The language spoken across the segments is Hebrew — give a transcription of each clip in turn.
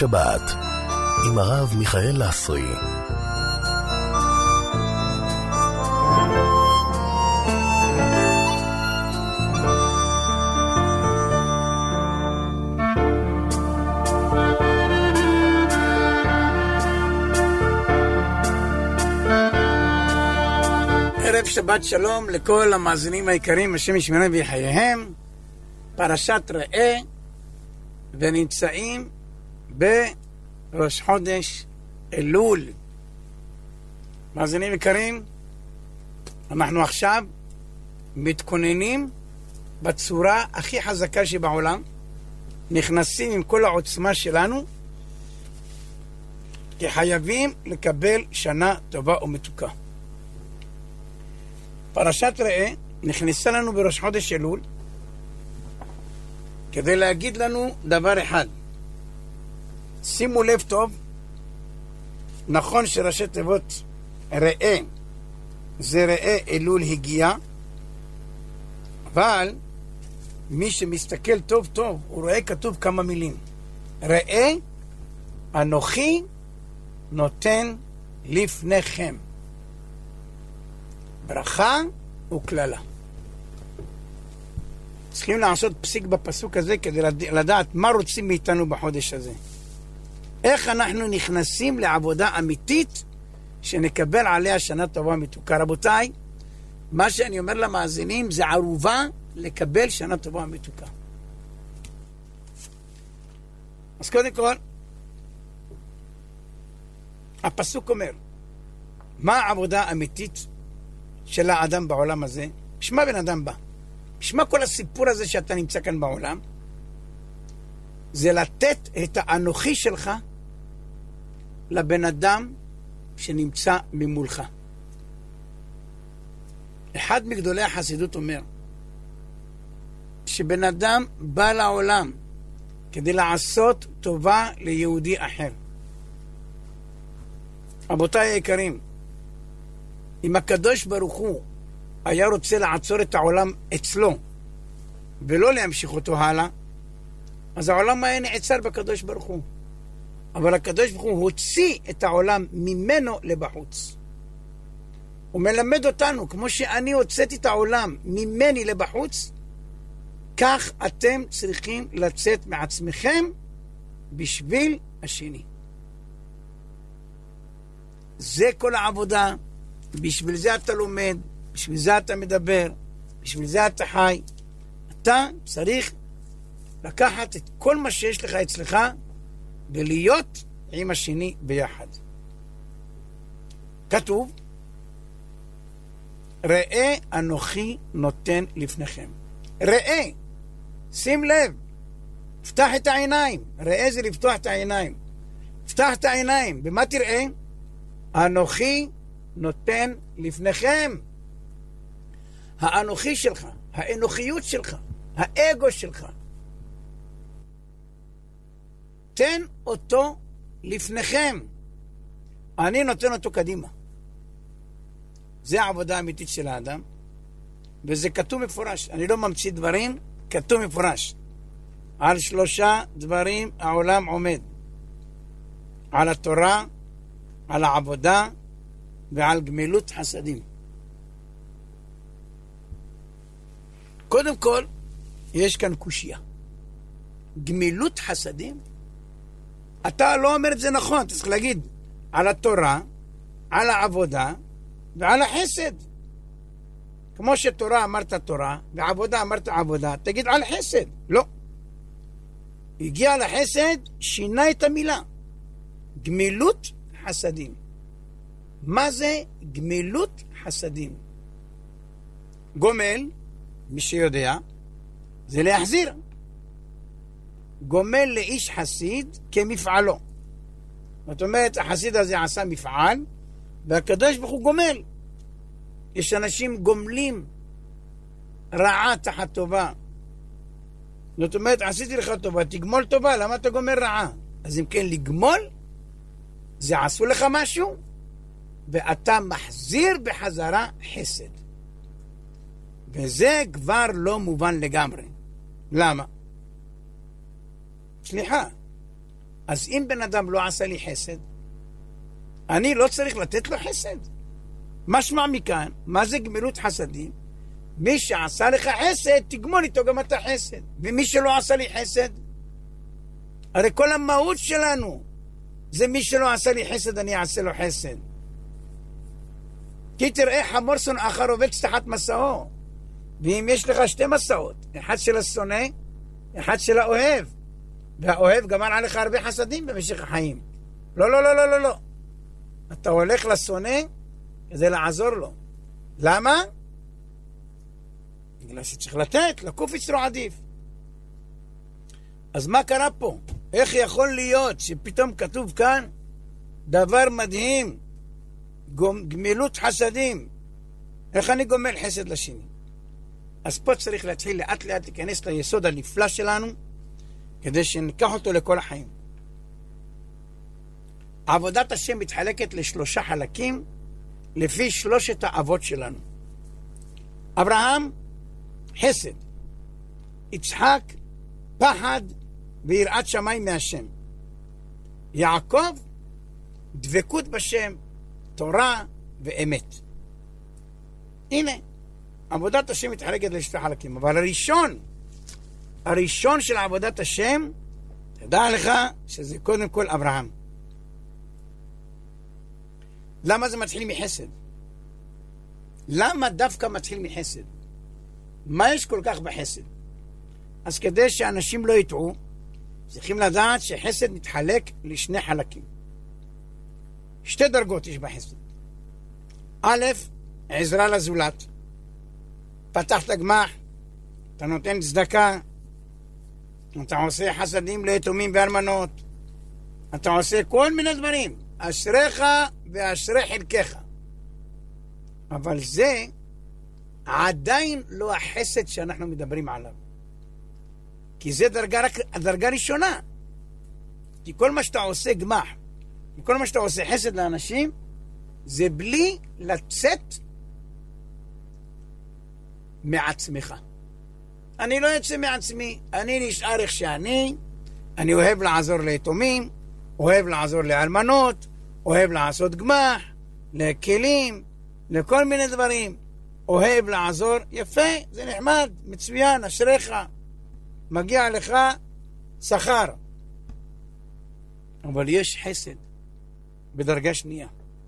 שבת עם הרב מיכאל לסרי. ערב שבת שלום לכל המאזינים היקרים, השם ישמרם ויחייהם. פרשת ראה, ונמצאים בראש חודש אלול. מאזינים יקרים, אנחנו עכשיו מתכוננים בצורה הכי חזקה שבעולם, נכנסים עם כל העוצמה שלנו, כי חייבים לקבל שנה טובה ומתוקה. פרשת ראה נכנסה לנו בראש חודש אלול כדי להגיד לנו דבר אחד. שימו לב טוב, נכון שראשי תיבות ראה זה ראה אלול הגיע, אבל מי שמסתכל טוב טוב הוא רואה כתוב כמה מילים. ראה אנוכי נותן לפניכם. ברכה וכללה. צריכים לעשות פסיק בפסוק הזה כדי לדעת מה רוצים מאיתנו בחודש הזה. איך אנחנו נכנסים לעבודה אמיתית שנקבל עליה שנה טובה מתוקה. רבותיי, מה שאני אומר למאזינים זה ערובה לקבל שנה טובה מתוקה. אז קודם כל, הפסוק אומר, מה העבודה האמיתית של האדם בעולם הזה? בשמה בן אדם בא? בשמה כל הסיפור הזה שאתה נמצא כאן בעולם? זה לתת את האנוכי שלך לבן אדם שנמצא ממולך. אחד מגדולי החסידות אומר שבן אדם בא לעולם כדי לעשות טובה ליהודי אחר. רבותיי היקרים, אם הקדוש ברוך הוא היה רוצה לעצור את העולם אצלו ולא להמשיך אותו הלאה, אז העולם היה נעצר בקדוש ברוך הוא. אבל הקדוש ברוך הוא הוציא את העולם ממנו לבחוץ. הוא מלמד אותנו, כמו שאני הוצאתי את העולם ממני לבחוץ, כך אתם צריכים לצאת מעצמכם בשביל השני. זה כל העבודה. בשביל זה אתה לומד, בשביל זה אתה מדבר, בשביל זה אתה חי. אתה צריך לקחת את כל מה שיש לך אצלך ולהיות עם השני ביחד. כתוב, ראה אנוכי נותן לפניכם. ראה, שים לב, פתח את העיניים. ראה זה לפתוח את העיניים. פתח את העיניים, במה תראה? אנוכי נותן לפניכם. האנוכי שלך, האנוכיות שלך, האגו שלך, תן אותו לפניכם. אני נותן אותו קדימה. זה העבודה האמיתית של האדם, וזה כתוב מפורש. אני לא ממציא דברים, כתוב מפורש. על 3 דברים העולם עומד: על התורה, על העבודה ועל גמילות חסדים. קודם כל, יש כאן קושיה. גמילות חסדים? אתה לא אומר את זה נכון, אתה צריך להגיד על התורה, על העבודה ועל החסד. כמו שתורה אמרת תורה ועבודה אמרת עבודה, תגיד על חסד. לא. הגיע לחסד, שינה את המילה. גמילות חסדים. מה זה גמילות חסדים? גומל, מי שיודע, זה להחזיר. גומל לאיש חסיד כמפעלו. זאת אומרת, החסיד הזה עשה מפעל, והקדוש ברוך הוא גומל. יש אנשים גומלים רעה תחת טובה. זאת אומרת, עשיתי לך טובה, תגמול טובה, למה אתה גומל רעה? אז אם כן, לגמול, זה עשו לך משהו, ואתה מחזיר בחזרה חסד. וזה כבר לא מובן לגמרי. למה? סליחה, אז אם בן אדם לא עשה לי חסד, אני לא צריך לתת לו חסד. משמע מכאן, מה זה גמילות חסדים? מי שעשה לך חסד, תגמול איתו גם אתה חסד. ומי שלא עשה לי חסד, הרי כל המהות שלנו זה מי שלא עשה לי חסד, אני אעשה לו חסד. כי תראה חמור שונאך רובץ תחת מסעו. ואם יש לך שתי מסעות, אחד של השונא, אחד של האוהב, והאוהב גמר עליך הרבה חסדים במשך החיים. לא, לא, לא, לא, לא, לא. אתה הולך לשונא כדי לעזור לו. למה? בגלל שצריך לתת, לקוף אצלו עדיף. אז מה קרה פה? איך יכול להיות שפתאום כתוב כאן דבר מדהים, גמילות חסדים? איך אני גומל חסד לשני? אז פה צריך להתחיל לאט לאט להיכנס ליסוד הנפלא שלנו, כדי שניקח אותו לכל החיים. עבודת השם מתחלקת לשלושה חלקים, לפי שלושת האבות שלנו. אברהם, חסד. יצחק, פחד ויראת שמיים מהשם. יעקב, דבקות בשם, תורה ואמת. הנה, עבודת השם מתחלקת לשלושה חלקים. אבל הראשון של עבודת השם, תדע לך שזה קודם כל אברהם. למה זה מתחיל מחסד? למה דווקא מתחיל מחסד? מה יש כל כך בחסד? אז כדי שאנשים לא יטעו, צריכים לדעת שחסד מתחלק לשני חלקים. שתי דרגות יש בחסד. א', עזרה לזולת. פתחת גמח, אתה נותן צדקה, אתה עושה חסדים ליתומים ואלמנות, אתה עושה כל מיני דברים. אשריך ואשרי חלקך. אבל זה עדיין לא החסד שאנחנו מדברים עליו. כי זה דרגה ראשונה. כי כל מה שאתה עושה גמח, וכל מה שאתה עושה חסד לאנשים, זה בלי לצאת מעצמך. אני לא יוצא מעצמי, אני נשאר איך שאני, אני אוהב לעזור ליתומים, אוהב לעזור לאלמנות, אוהב לעשות גמח, לכלים, לכל מיני דברים. אוהב לעזור, יפה, זה נחמד, מצוין, אשריך, מגיע לך שכר. אבל יש חסד בדרגה שנייה.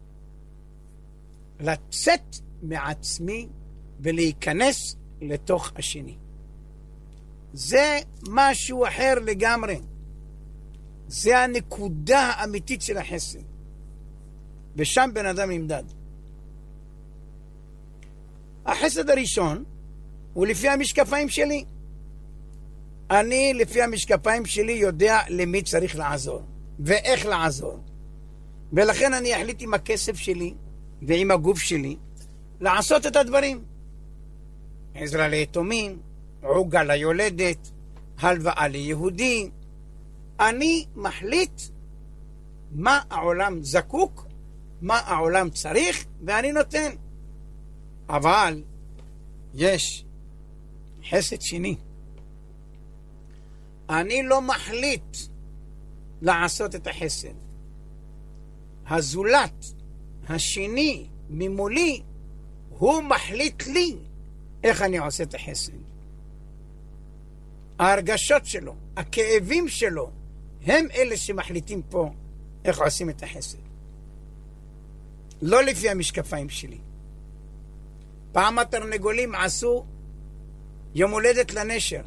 לצאת מעצמי ולהיכנס לתוך השני. זה משהו אחר לגמרי. זה הנקודה האמיתית של החסד. ושם בן אדם נמדד. החסד הראשון הוא לפי המשקפיים שלי. אני לפי המשקפיים שלי יודע למי צריך לעזור ואיך לעזור. ולכן אני אחליט עם הכסף שלי ועם הגוף שלי לעשות את הדברים. עזרה ליתומים, עוגה ליולדת, הלוואה ליהודי. אני מחליט מה העולם זקוק, מה העולם צריך, ואני נותן. אבל יש חסד שני. אני לא מחליט לעשות את החסד. הזולת, השני ממולי, הוא מחליט לי איך אני עושה את החסד. ההרגשות שלו, הכאבים שלו, הם אלה שמחליטים פה איך עושים את החסד. לא לפי המשקפיים שלי. פעם התרנגולים עשו יום הולדת לנשר.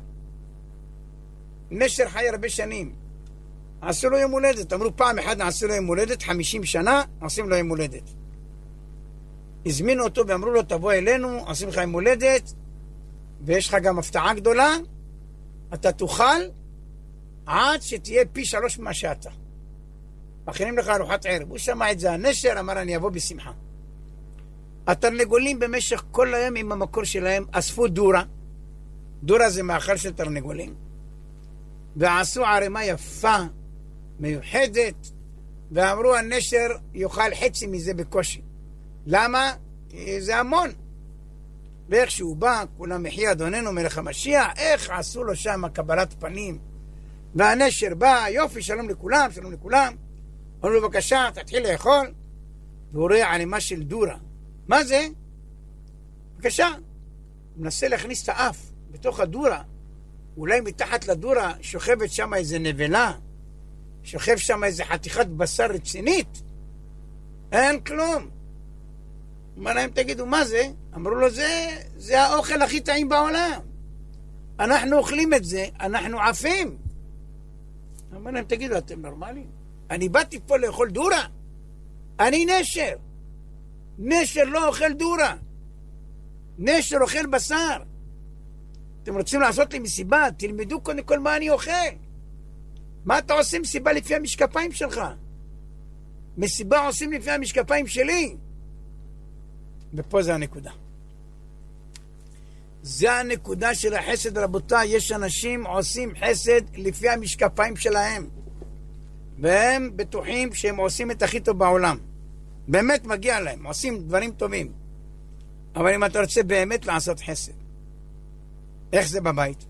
נשר חי הרבה שנים. עשו לו יום הולדת. אמרו פעם אחד עשו לו יום הולדת, 50 שנה עושים לו יום הולדת. הזמינו אותו ואמרו לו תבוא אלינו, עושים לך יום הולדת, ויש לך גם הפתעה גדולה, אתה תאכל עד שתהיה פי 3 ממה שאתה. מכינים לך ארוחת ערב. הוא שמע את זה הנשר, אמר אני אבוא בשמחה. התרנגולים במשך כל היום עם המקור שלהם אספו דורה. דורה זה מאכל של תרנגולים. ועשו ערימה יפה, מיוחדת, ואמרו הנשר יאכל חצי מזה בקושי. למה? כי זה המון. ואיך שהוא בא, כולם מחי אדוננו מלך המשיח, איך עשו לו שם קבלת פנים, והנשר בא, יופי, שלום לכולם, שלום לכולם. אמרו לו, בבקשה, תתחיל לאכול. והוא רואה ענימה של דורה. מה זה? בבקשה. הוא מנסה להכניס את האף בתוך הדורה. אולי מתחת לדורה שוכבת שם איזה נבלה. שוכב שם איזה חתיכת בשר רצינית. אין כלום. אמר להם, תגידו, מה זה? אמרו לו, זה האוכל הכי טעים בעולם. אנחנו אוכלים את זה, אנחנו עפים. אמר להם, תגידו, אתם נורמליים? אני באתי פה לאכול דורה. אני נשר. נשר לא אוכל דורה. נשר אוכל בשר. אתם רוצים לעשות לי מסיבה? תלמדו קודם כל מה אני אוכל. מה אתה עושה מסיבה לפי המשקפיים שלך? מסיבה עושים לפי המשקפיים שלי. ופה זה הנקודה. זה הנקודה של החסד, רבותיי. יש אנשים עושים חסד לפי המשקפיים שלהם. והם בטוחים שהם עושים את הכי טוב בעולם. באמת מגיע להם, עושים דברים טובים. אבל אם אתה רוצה באמת לעשות חסד, איך זה בבית?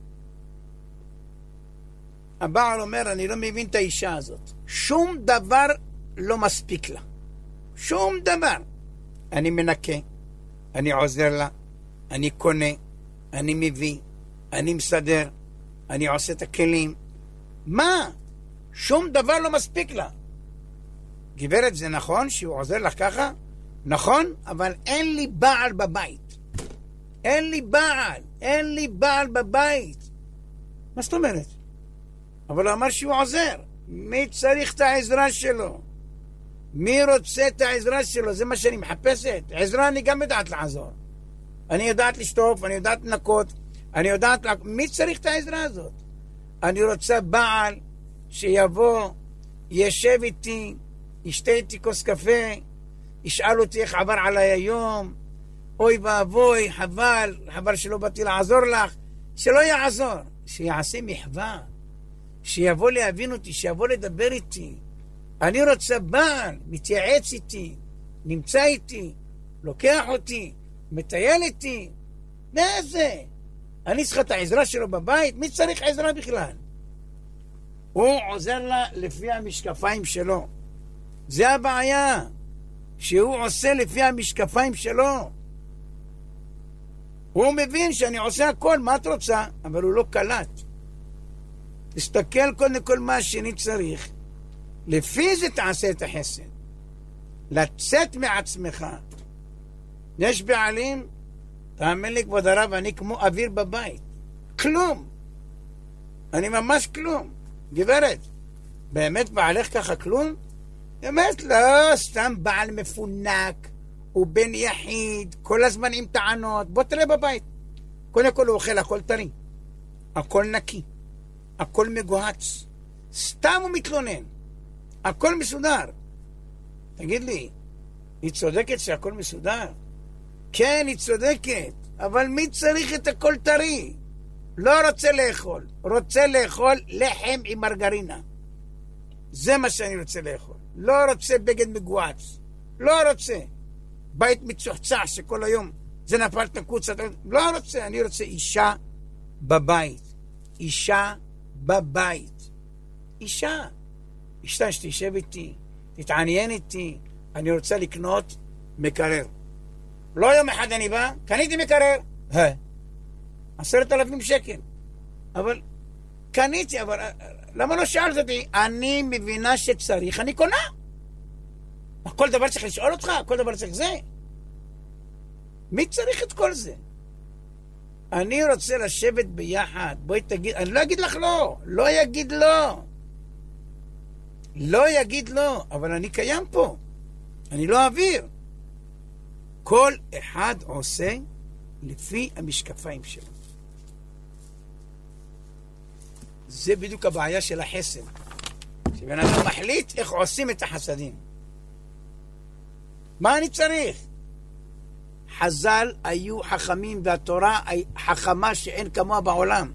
הבעל אומר, אני לא מבין את האישה הזאת. שום דבר לא מספיק לה. שום דבר. אני מנקה, אני עוזר לה, אני קונה, אני מביא, אני מסדר, אני עושה את הכלים. מה? שום דבר לא מספיק לה. גברת, זה נכון שהוא עוזר לך ככה? נכון, אבל אין לי בעל בבית. אין לי בעל בבית. מה זאת אומרת? אבל הוא אמר שהוא עוזר. מי צריך את העזרה שלו? מי רוצה את העזרה שלו? זה מה שאני מחפשת. עזרה אני גם יודעת לעזור. אני יודעת לשטוף, אני יודעת לנקות, אני יודעת... מי צריך את העזרה הזאת? אני רוצה בעל שיבוא, ישב איתי, ישתה איתי כוס קפה, ישאל אותי איך עבר עליי היום, אוי ואבוי, חבל שלא באתי לעזור לך, שלא יעזור, שיעשה מחווה, שיבוא להבין אותי, שיבוא לדבר איתי. אני רוצה בעל, מתייעץ איתי, נמצא איתי, לוקח אותי, מטייל איתי. זה? אני צריך את העזרה שלו בבית? מי צריך עזרה בכלל? הוא עוזר לה לפי המשקפיים שלו. זה הבעיה, שהוא עושה לפי המשקפיים שלו. הוא מבין שאני עושה הכל, מה את רוצה? אבל הוא לא קלט. תסתכל קודם כל מה השני צריך. לפי זה תעשה את החסד. לצאת מעצמך. יש בעלים, תאמין לי כבוד הרב, אני כמו אוויר בבית. כלום. אני ממש כלום. גברת, באמת בעלך ככה כלום? באמת לא, סתם בעל מפונק, הוא בן יחיד, כל הזמן עם טענות. בוא תראה בבית. קודם כל הוא אוכל הכל טרי, הכל נקי, הכל מגוהץ. סתם הוא מתלונן. הכל מסודר. תגיד לי, היא צודקת שהכל מסודר? כן, היא צודקת, אבל מי צריך את הכל טרי? לא רוצה לאכול, רוצה לאכול לחם עם מרגרינה. זה מה שאני רוצה לאכול. לא רוצה בגד מגועץ, לא רוצה בית מצוחצח שכל היום זה נפל תקוץ. לא רוצה, אני רוצה אישה בבית. אישה בבית. אישה שתשב איתי, תתעניין איתי. אני רוצה לקנות מקרר. לא יום אחד אני בא, קניתי מקרר. 10,000 שקל. אבל קניתי, אבל למה לא שאלת אותי? אני מבינה שצריך, אני קונה. כל דבר צריך לשאול אותך? כל דבר צריך זה? מי צריך את כל זה? אני רוצה לשבת ביחד. בואי תגיד, אני לא אגיד לך לא. לא יגיד לא. לא יגיד לא. אבל אני קיים פה. אני לא אוויר. כל אחד עושה לפי המשקפיים שלו. זה בדיוק הבעיה של החסד. שבן אדם מחליט איך עושים את החסדים. מה אני צריך? חז"ל היו חכמים והתורה חכמה שאין כמוה בעולם.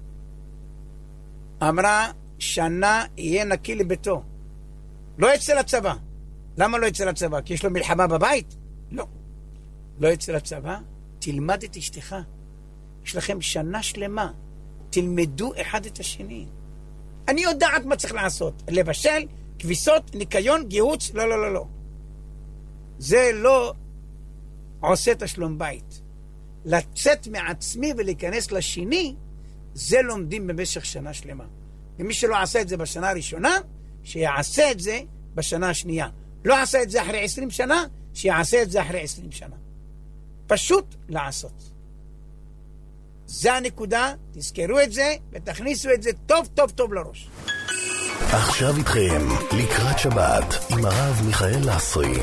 אמרה, שנה יהיה נקי לביתו. לא יצא לצבא. למה לא יצא לצבא? כי יש לו מלחמה בבית? לא. לא יצא לצבא, תלמד את אשתך. יש לכם שנה שלמה. תלמדו אחד את השני. אני יודעת מה צריך לעשות. לבשל, כביסות, ניקיון, גיהוץ, לא, לא, לא, לא. זה לא עושה תשלום בית. לצאת מעצמי ולהיכנס לשני, זה לומדים במשך שנה שלמה. ומי שלא עשה את זה בשנה הראשונה, שיעשה את זה בשנה השנייה. לא עשה את זה אחרי 20 שנה, שיעשה את זה אחרי 20 שנה. פשוט לעשות. זה הנקודה, תזכרו את זה, ותכניסו את זה טוב טוב טוב לראש. עכשיו איתכם, לקראת שבת, עם הרב מיכאל לסרי.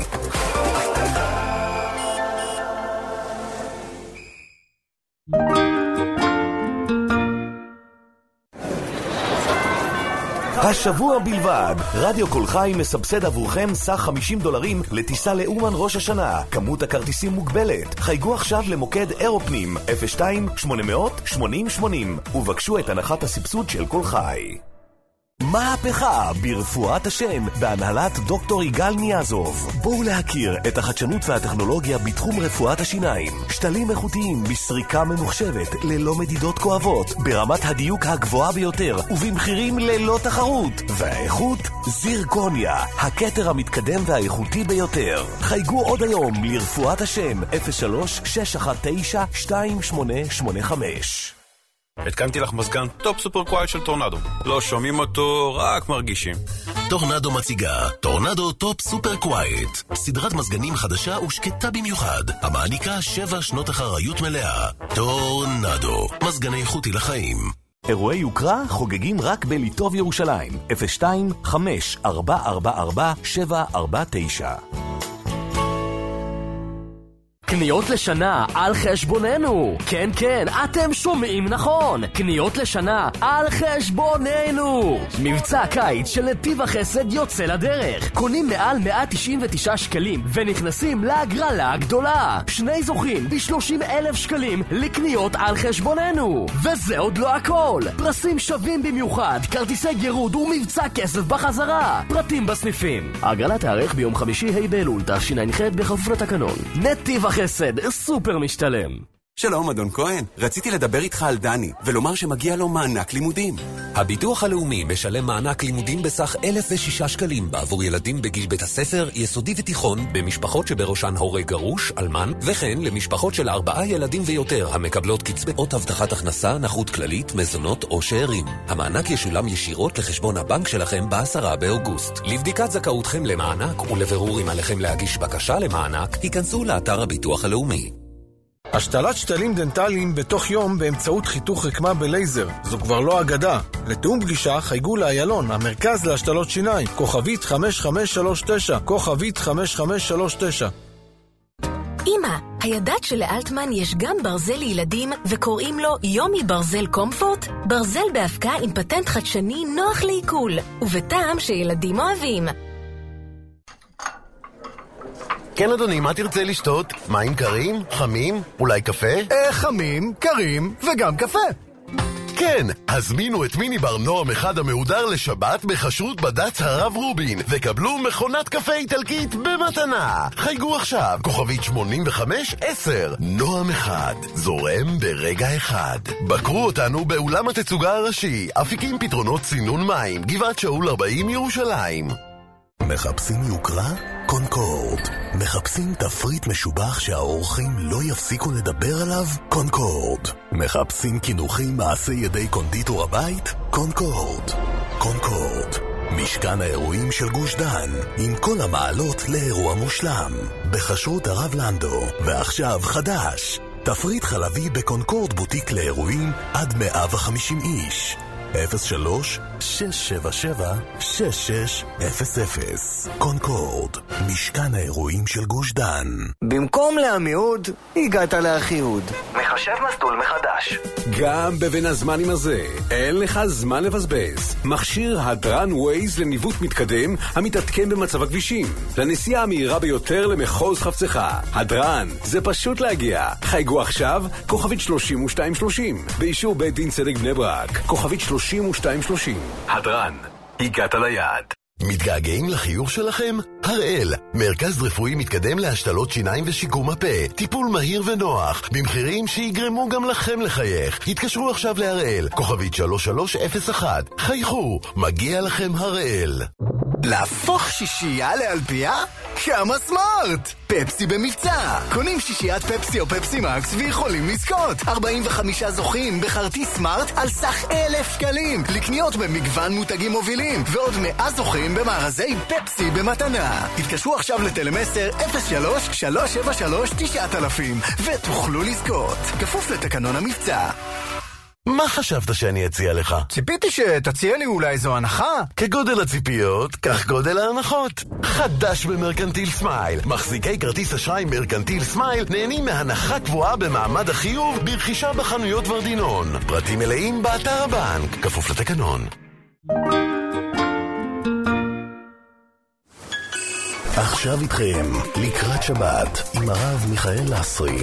השבוע בלבד, רדיו כל חי מסבסד עבורכם סך $50 לטיסה לאומן ראש השנה. כמות הכרטיסים מוגבלת. חייגו עכשיו למוקד אירופנים 02-800-8080 ובקשו את הנחת הסבסוד של כל חי. מהפכה ברפואת השן בהנהלת דוקטור יגאל ניאזוב. בואו להכיר את החדשנות והטכנולוגיה בתחום רפואת השיניים. שתלים איכותיים בסריקה ממוחשבת ללא מדידות כואבות, ברמת הדיוק הגבוהה ביותר ובמחירים ללא תחרות. והאיכות זירקוניה, הכתר המתקדם והאיכותי ביותר. חייגו עוד היום לרפואת השן 03-619-2885. התקנתי לך מזגן טופ סופר קווייט של טורנדו. לא שומעים אותו, רק מרגישים. טורנדו מציגה טורנדו טופ סופר קווייט, סדרת מזגנים חדשה ושקטה במיוחד, המעניקה 7 שנות אחריות מלאה. טורנדו, מזגני איכותי לחיים. אירועי יוקרה חוגגים רק בליטוב ירושלים 02-5444-749. קניות לשנה על חשבוננו. כן, כן, אתם שומעים נכון. קניות לשנה על חשבוננו. מבצע קיץ של נתיב החסד יוצא לדרך. קונים מעל 199 שקלים ונכנסים להגרלה הגדולה. 2 זוכים ב30,000 שקלים לקניות על חשבוננו. וזה עוד לא הכל. פרסים שווים במיוחד, כרטיסי גירוד ומבצע כסף בחזרה. פרטים בסניפים. ההגרלה תארך ביום חמישי ה' באלול תשע"ח בכפוף לתקנון. נתיב החסד סופר משתלם. שלום אדון כהן, רציתי לדבר איתך על דני ולומר שמגיע לו מענק לימודים. הביטוח הלאומי משלם מענק לימודים בסך 1,006 שקלים בעבור ילדים בגיל בית הספר, יסודי ותיכון, במשפחות שבראשן הורה גרוש, אלמן, וכן למשפחות של 4 ילדים ויותר המקבלות קצבאות הבטחת הכנסה, נכות כללית, מזונות או שאירים. המענק ישולם ישירות לחשבון הבנק שלכם ב10 באוגוסט. לבדיקת זכאותכם למענק ולבירור אם עליכם להגיש בקשה למענק, היכנסו לאתר הביטוח הלאומי. השתלת שתלים דנטליים בתוך יום באמצעות חיתוך רקמה בלייזר. זו כבר לא אגדה. לתאום פגישה חייגו לאיילון, המרכז להשתלות שיניים, כוכבית 5539, כוכבית 5539. אמא, הידעת שלאלטמן יש גם ברזל לילדים וקוראים לו יומי ברזל קומפורט? ברזל בהפקה עם פטנט חדשני נוח לעיכול, ובטעם שילדים אוהבים. כן אדוני, מה תרצה לשתות? מים קרים? חמים? אולי קפה? חמים, קרים וגם קפה. כן, הזמינו את מיני בר נועם אחד המהודר לשבת בחשרות בד"ץ הרב רובין וקבלו מכונת קפה איטלקית במתנה. חייגו עכשיו, כוכבית 8510. נועם אחד, זורם ברגע אחד. בקרו אותנו באולם התצוגה הראשי, אפיקים פתרונות צינון מים, גבעת שאול 40 ירושלים. מחפשים יוקרה? קונקורד. מחפשים תפריט משובח שהאורחים לא יפסיקו לדבר עליו? קונקורד. מחפשים כינוחים מעשי ידי קונדיטור הבית? קונקורד. קונקורד. משכן האירועים של גוש דן, עם כל המעלות לאירוע מושלם. בחשרות הרב לנדו, ועכשיו חדש. תפריט חלבי בקונקורד בוטיק לאירועים עד 150 איש. 03-677-6600. קונקורד, משכן האירועים של גוש דן. במקום לעמיהוד, הגעת לאחיהוד. מחשב מסלול מחדש. גם בבין הזמנים הזה, אין לך זמן לבזבז. מכשיר הדרן ווייז לניווט מתקדם, המתעדכן במצב הכבישים. לנסיעה המהירה ביותר למחוז חפצך. הדרן, זה פשוט להגיע. חייגו עכשיו, כוכבית 3230. באישור בית דין צדק בני ברק, כוכבית 3230. הדרן, הגעת ליעד. מתגעגעים לחיוך שלכם? הראל, מרכז רפואי מתקדם להשתלות שיניים ושיקום הפה. טיפול מהיר ונוח, במחירים שיגרמו גם לכם לחייך. התקשרו עכשיו להראל, כוכבית 3301. חייכו, מגיע לכם הראל. להפוך שישייה לאלפייה? כמה סמארט! פפסי במבצע! קונים שישיית פפסי או פפסי מקס ויכולים לזכות 45 זוכים בכרטיס סמארט על סך 1,000 שקלים לקניות במגוון מותגים מובילים ועוד 100 זוכים במארזי פפסי במתנה. התקשרו עכשיו לטלמסר 03-373-9000 ותוכלו לזכות. כפוף לתקנון המבצע. מה חשבת שאני אציע לך? ציפיתי שתציע לי אולי זו הנחה. כגודל הציפיות, כך גודל ההנחות. חדש במרקנטיל סמייל. מחזיקי כרטיס אשראי מרקנטיל סמייל נהנים מהנחה קבועה במעמד החיוב ברכישה בחנויות ורדינון. פרטים מלאים באתר הבנק. כפוף לתקנון. עכשיו איתכם, לקראת שבת, עם הרב מיכאל לסרי.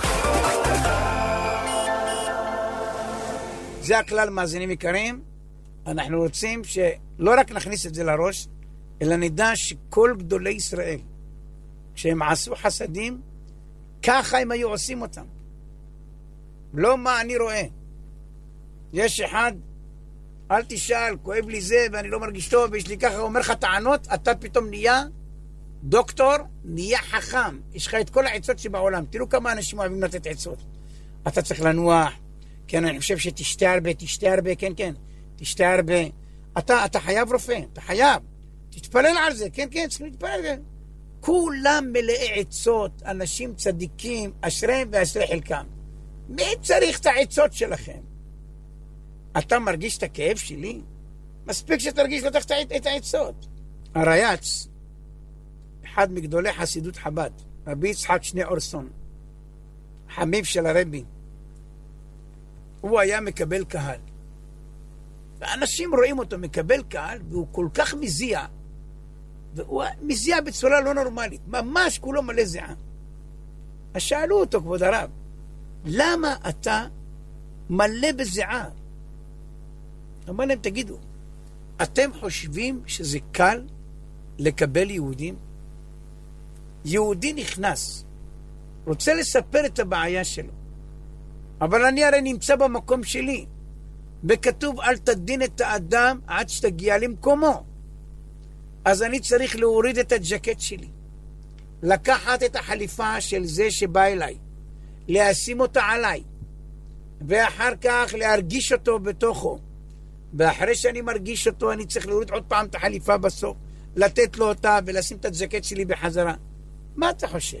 זה הכלל, מאזינים יקרים. אנחנו רוצים שלא רק נכניס את זה לראש, אלא נדע שכל גדולי ישראל, כשהם עשו חסדים, ככה הם היו עושים אותם. לא מה אני רואה. יש אחד, אל תשאל, כואב לי זה ואני לא מרגיש טוב, ויש לי ככה, אומר לך טענות, אתה פתאום נהיה דוקטור, נהיה חכם. יש לך את כל העצות שבעולם. תראו כמה אנשים אוהבים לתת עצות. אתה צריך לנוח, כן, אני חושב שתשתה הרבה, כן, תשתה הרבה. אתה חייב רופא, אתה חייב. תתפלל על זה, כן, צריכים להתפלל על זה. כולם מלאי עצות, אנשים צדיקים, אשריהם ואשרי חלקם. מי צריך את העצות שלכם? אתה מרגיש את הכאב שלי? מספיק שתרגיש לא תחת את העצות. הרייץ, אחד מגדולי חסידות חב"ד, רבי יצחק שני אורסון, חמיב של הרבי, הוא היה מקבל קהל. ואנשים רואים אותו מקבל קהל, והוא כל כך מזיע, והוא מזיע בצורה לא נורמלית, ממש כולו מלא זיעה. אז שאלו אותו, כבוד הרב, למה אתה מלא בזיעה? אמר להם, תגידו, אתם חושבים שזה קל לקבל יהודים? יהודי נכנס, רוצה לספר את הבעיה שלו, אבל אני הרי נמצא במקום שלי, וכתוב אל תדין את האדם עד שתגיע למקומו. אז אני צריך להוריד את הג'קט שלי, לקחת את החליפה של זה שבא אליי, להשים אותה עליי, ואחר כך להרגיש אותו בתוכו, ואחרי שאני מרגיש אותו אני צריך להוריד עוד פעם את החליפה בסוף, לתת לו אותה ולשים את הג'קט שלי בחזרה. מה אתה חושב?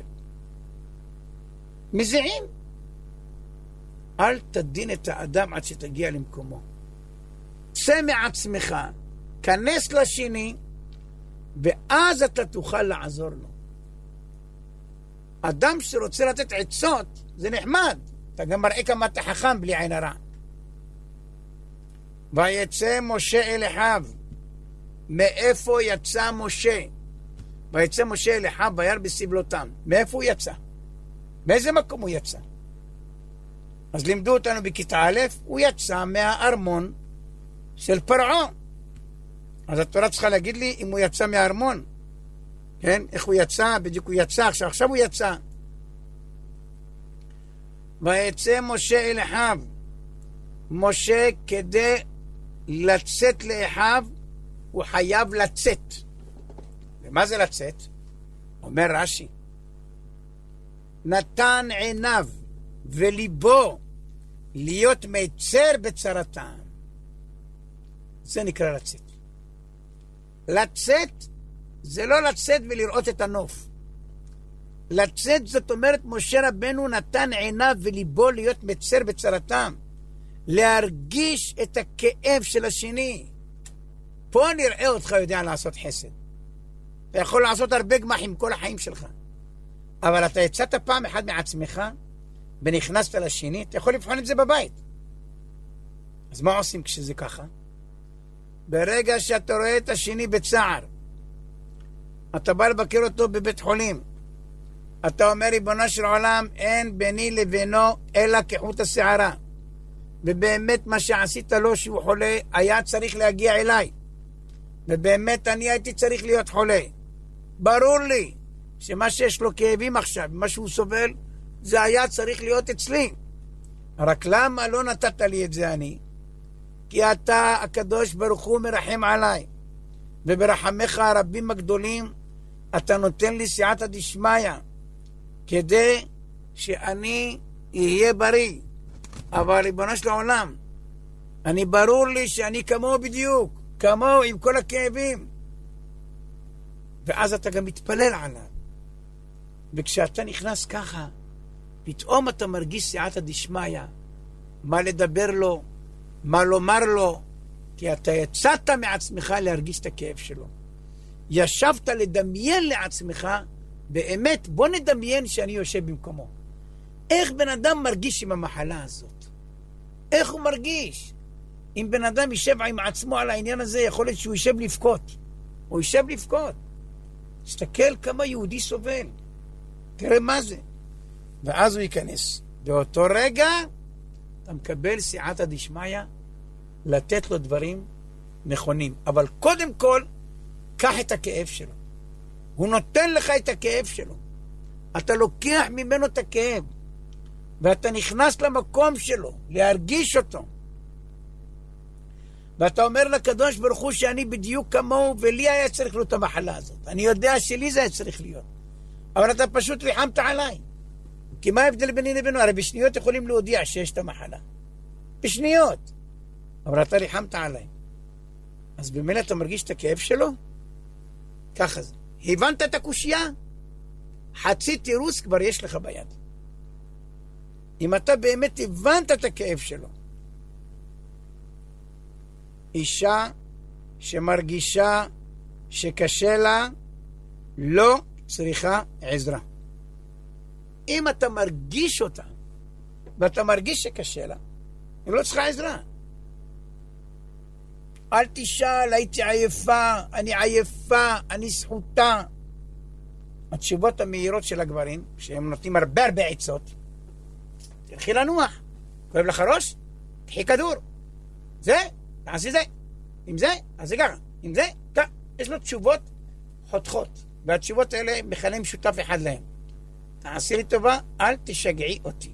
מזיעים. אל תדין את האדם עד שתגיע למקומו. צא מעצמך, כנס לשני, ואז אתה תוכל לעזור לו. אדם שרוצה לתת עצות, זה נחמד. אתה גם מראה כמה אתה חכם בלי עין הרע. ויצא משה אל אחיו. מאיפה יצא משה? ויצא משה אל אחיו וירא בסבלותם. מאיפה הוא יצא? באיזה מקום הוא יצא? אז לימדו אותנו בכיתה א', הוא יצא מהארמון של פרעה. אז התורה צריכה להגיד לי אם הוא יצא מהארמון. כן? איך הוא יצא? בדיוק הוא יצא. עכשיו הוא יצא. ויצא משה אל אחיו. משה כדי לצאת לאחיו, הוא חייב לצאת. ומה זה לצאת? אומר רש"י, נתן עיניו וליבו להיות מצר בצרתם. זה נקרא לצאת. לצאת זה לא לצאת ולראות את הנוף. לצאת זאת אומרת משה רבנו נתן עיניו וליבו להיות מצר בצרתם, להרגיש את הכאב של השני. פה נראה אותך יודע לעשות חסד. אתה יכול לעשות הרבה גמחים כל החיים שלך, אבל אתה יצאת פעם אחד מעצמך ונכנסת לשני, אתה יכול לבחון את זה בבית. אז מה עושים כשזה ככה? ברגע שאתה רואה את השני בצער, אתה בא לבקר אותו בבית חולים, אתה אומר ריבונו של עולם, אין ביני לבינו אלא כחוט השערה, ובאמת מה שעשית לו שהוא חולה היה צריך להגיע אליי, ובאמת אני הייתי צריך להיות חולה. ברור לי שמה שיש לו כאבים עכשיו, מה שהוא סובל, זה היה צריך להיות אצלי. רק למה לא נתת לי את זה אני? כי אתה, הקדוש ברוך הוא, מרחם עליי. וברחמך הרבים הגדולים, אתה נותן לי סייעתא דשמיא, כדי שאני אהיה בריא. אבל ריבונו של העולם, אני ברור לי שאני כמוהו בדיוק, כמוהו עם כל הכאבים. ואז אתה גם מתפלל עליו. וכשאתה נכנס ככה, פתאום אתה מרגיש סייעתא דשמיא, מה לדבר לו, מה לומר לו, כי אתה יצאת מעצמך להרגיש את הכאב שלו. ישבת לדמיין לעצמך, באמת, בוא נדמיין שאני יושב במקומו. איך בן אדם מרגיש עם המחלה הזאת? איך הוא מרגיש? אם בן אדם יישב עם עצמו על העניין הזה, יכול להיות שהוא יישב לבכות. הוא יישב לבכות. תסתכל כמה יהודי סובל. תראה מה זה. ואז הוא ייכנס. באותו רגע, אתה מקבל סייעתא דשמיא, לתת לו דברים נכונים. אבל קודם כל, קח את הכאב שלו. הוא נותן לך את הכאב שלו. אתה לוקח ממנו את הכאב. ואתה נכנס למקום שלו, להרגיש אותו. ואתה אומר לקדוש ברוך הוא שאני בדיוק כמוהו, ולי היה צריך להיות המחלה הזאת. אני יודע שלי זה היה צריך להיות. אבל אתה פשוט ריחמת עליי. כי מה ההבדל ביני לבינו? הרי בשניות יכולים להודיע שיש את המחלה. בשניות. אבל אתה ריחמת עליי. אז במילא אתה מרגיש את הכאב שלו? ככה זה. הבנת את הקושיה? חצי תירוץ כבר יש לך ביד. אם אתה באמת הבנת את הכאב שלו. אישה שמרגישה שקשה לה, לא צריכה עזרה. אם אתה מרגיש אותה, ואתה מרגיש שקשה לה, היא לא צריכה עזרה. אל תשאל, הייתי עייפה, אני סחוטה. התשובות המהירות של הגברים, שהם נותנים הרבה עצות, תלכי לנוח. כואב לך ראש? קחי כדור. זה, תעשי זה. עם זה, אז זה ככה. עם זה, ככה. יש לו תשובות חותכות. והתשובות האלה מכנה משותף אחד להם. תעשי לי טובה, אל תשגעי אותי.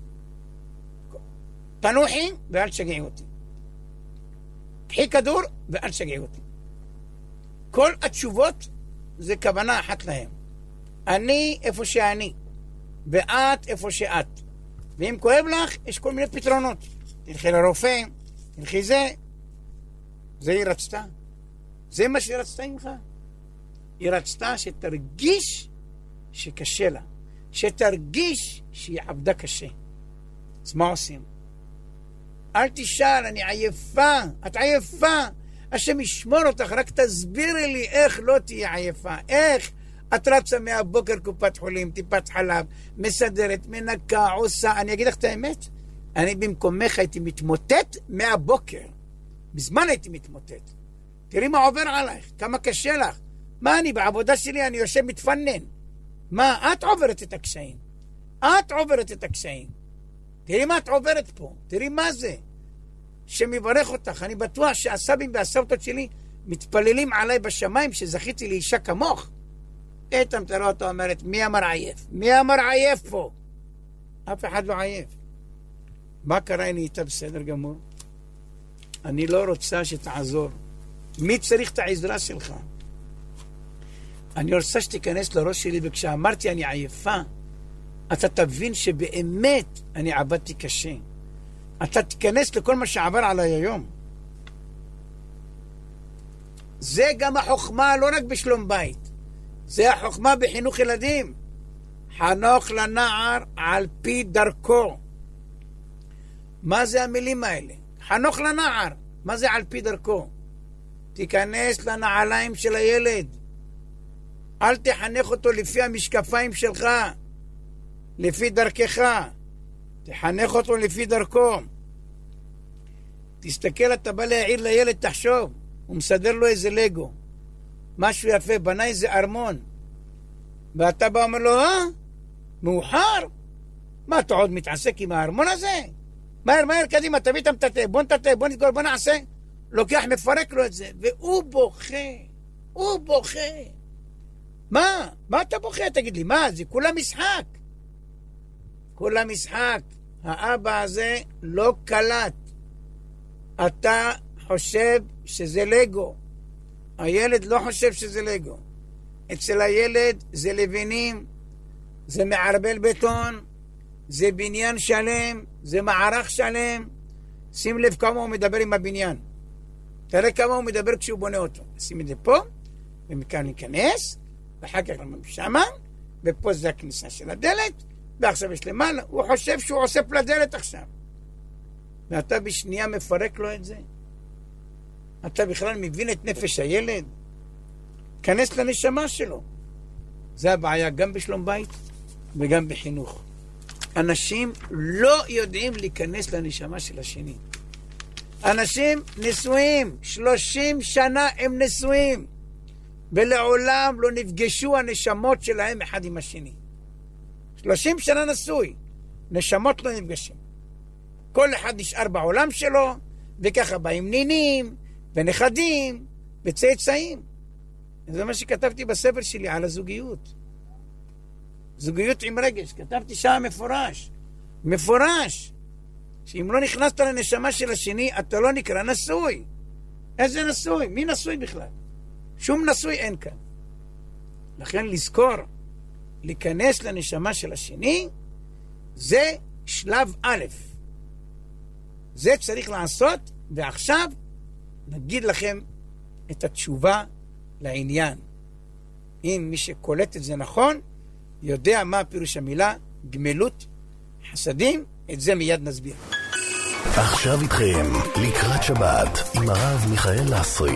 תנוחי ואל תשגעי אותי. קחי כדור ואל תשגעי אותי. כל התשובות זה כוונה אחת להם. אני איפה שאני, ואת איפה שאת. ואם כואב לך, יש כל מיני פתרונות. תלכי לרופא, תלכי זה. זה היא רצתה. זה מה שהיא רצתה ממך. היא רצתה שתרגיש שקשה לה. שתרגיש שהיא עבדה קשה. אז מה עושים? אל תשאל, אני עייפה. את עייפה. השם ישמור אותך, רק תסבירי לי איך לא תהיה עייפה. איך? את רצה מהבוקר קופת חולים, טיפת חלב, מסדרת, מנקה, עושה. אני אגיד לך את האמת, אני במקומך הייתי מתמוטט מהבוקר. בזמן הייתי מתמוטט. תראי מה עובר עלייך, כמה קשה לך. מה אני, בעבודה שלי אני יושב מתפנן. מה, את עוברת את הקשיים. את עוברת את הקשיים. תראי מה את עוברת פה, תראי מה זה. שמברך אותך, אני בטוח שהסבים והסבתות שלי מתפללים עליי בשמיים שזכיתי לאישה כמוך. איתם תראו אותה אומרת, מי אמר עייף? מי אמר עייף פה? אף אחד לא עייף. מה קרה? אני איתה בסדר גמור. אני לא רוצה שתעזור. מי צריך את העזרה שלך? אני רוצה שתיכנס לראש שלי, וכשאמרתי אני עייפה, אתה תבין שבאמת אני עבדתי קשה. אתה תיכנס לכל מה שעבר עליי היום. זה גם החוכמה, לא רק בשלום בית. זה החוכמה בחינוך ילדים. חנוך לנער על פי דרכו. מה זה המילים האלה? חנוך לנער. מה זה על פי דרכו? תיכנס לנעליים של הילד. אל תחנך אותו לפי המשקפיים שלך. לפי דרכך. תחנך אותו לפי דרכו. תסתכל, אתה בא להעיר לילד, תחשוב. הוא מסדר לו איזה לגו. משהו יפה, בנה איזה ארמון. ואתה בא אומר לו, מאוחר? מה, אתה עוד מתעסק עם הארמון הזה? מהר, מהר, קדימה, תביא את המטאטא, בוא נטאטא, בוא נתגור, בוא נעשה. לוקח, מפרק לו את זה, והוא בוכה. הוא בוכה. מה? מה אתה בוכה? תגיד לי, מה? זה כולה משחק. כולה משחק. האבא הזה לא קלט. אתה חושב שזה לגו. הילד לא חושב שזה לגו. אצל הילד זה לבנים, זה מערבל בטון, זה בניין שלם, זה מערך שלם. שים לב כמה הוא מדבר עם הבניין. תראה כמה הוא מדבר כשהוא בונה אותו. שים את זה פה, ומכאן ניכנס, ואחר כך שמה, ופה זה הכניסה של הדלת, ועכשיו יש למעלה. הוא חושב שהוא עושה פלדלת עכשיו. ואתה בשנייה מפרק לו את זה. אתה בכלל מבין את נפש הילד? כנס לנשמה שלו. זה הבעיה גם בשלום בית וגם בחינוך. אנשים לא יודעים להיכנס לנשמה של השני. אנשים נשואים, 30 שנה הם נשואים, ולעולם לא נפגשו הנשמות שלהם אחד עם השני. 30 שנה נשוי, נשמות לא נפגשים. כל אחד נשאר בעולם שלו, וככה באים נינים, ונכדים, וצאצאים. זה מה שכתבתי בספר שלי על הזוגיות. זוגיות עם רגש. כתבתי שם מפורש, שאם לא נכנסת לנשמה של השני, אתה לא נקרא נשוי. איזה נשוי? מי נשוי בכלל? שום נשוי אין כאן. לכן לזכור, להיכנס לנשמה של השני, זה שלב א'. זה צריך לעשות, ועכשיו נגיד לכם את התשובה לעניין. אם מי שקולט את זה נכון, יודע מה פירוש המילה גמילות חסדים, את זה מיד נסביר. עכשיו איתכם, לקראת שבת, עם הרב מיכאל לסרי.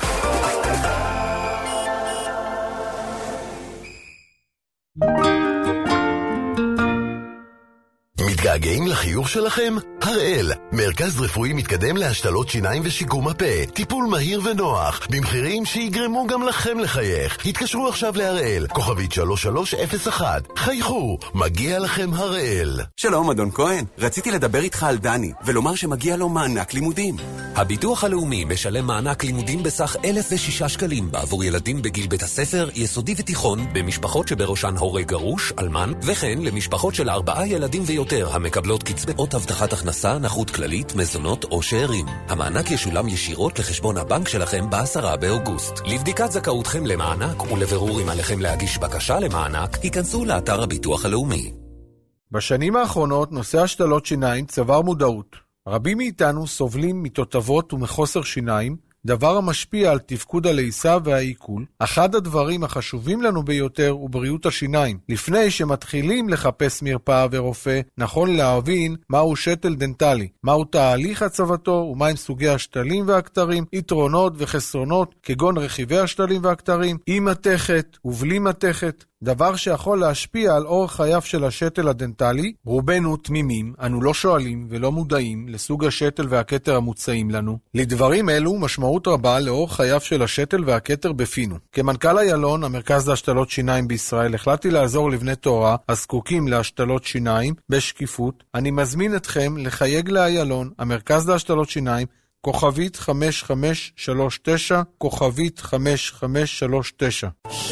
מתגעגעים לחיוך שלכם? הראל, מרכז רפואי מתקדם להשתלות שיניים ושיקום הפה. טיפול מהיר ונוח, במחירים שיגרמו גם לכם לחייך. התקשרו עכשיו להראל, כוכבית 3301. חייכו, מגיע לכם הראל. שלום, אדון כהן. רציתי לדבר איתך על דני, ולומר שמגיע לו מענק לימודים. הביטוח הלאומי משלם מענק לימודים בסך 1,006 שקלים בעבור ילדים בגיל בית הספר, יסודי ותיכון, במשפחות שבראשן הורה גרוש, אלמן, וכן למשפחות של 4 ילדים ויותר, המקבלות קצבאות הבטחת הכנסה, נכות כללית, מזונות או שאירים. המענק ישולם ישירות לחשבון הבנק שלכם ב10 באוגוסט. לבדיקת זכאותכם למענק ולבירור אם עליכם להגיש בקשה למענק, היכנסו לאתר הביטוח הלאומי. בשנים האחרונות נושא השתלות שיניים צבר מודעות. רבים מאיתנו סובלים מתותבות ומחוסר שיניים, דבר המשפיע על תפקוד הלעיסה והעיכול. אחד הדברים החשובים לנו ביותר הוא בריאות השיניים. לפני שמתחילים לחפש מרפאה ורופא, נכון להבין מהו שתל דנטלי, מהו תהליך הצבתו ומהם סוגי השתלים והכתרים, יתרונות וחסרונות כגון רכיבי השתלים והכתרים, עם מתכת ובלי מתכת. דבר שיכול להשפיע על אורח חייו של השתל הדנטלי. רובנו תמימים, אנו לא שואלים ולא מודעים לסוג השתל והכתר המוצאים לנו. לדברים אלו משמעות רבה לאורח חייו של השתל והכתר בפינו. כמנכ"ל איילון, המרכז להשתלות שיניים בישראל, החלטתי לעזור לבני תורה הזקוקים להשתלות שיניים בשקיפות. אני מזמין אתכם לחייג לאיילון, המרכז להשתלות שיניים, כוכבית 5539, כוכבית 5539.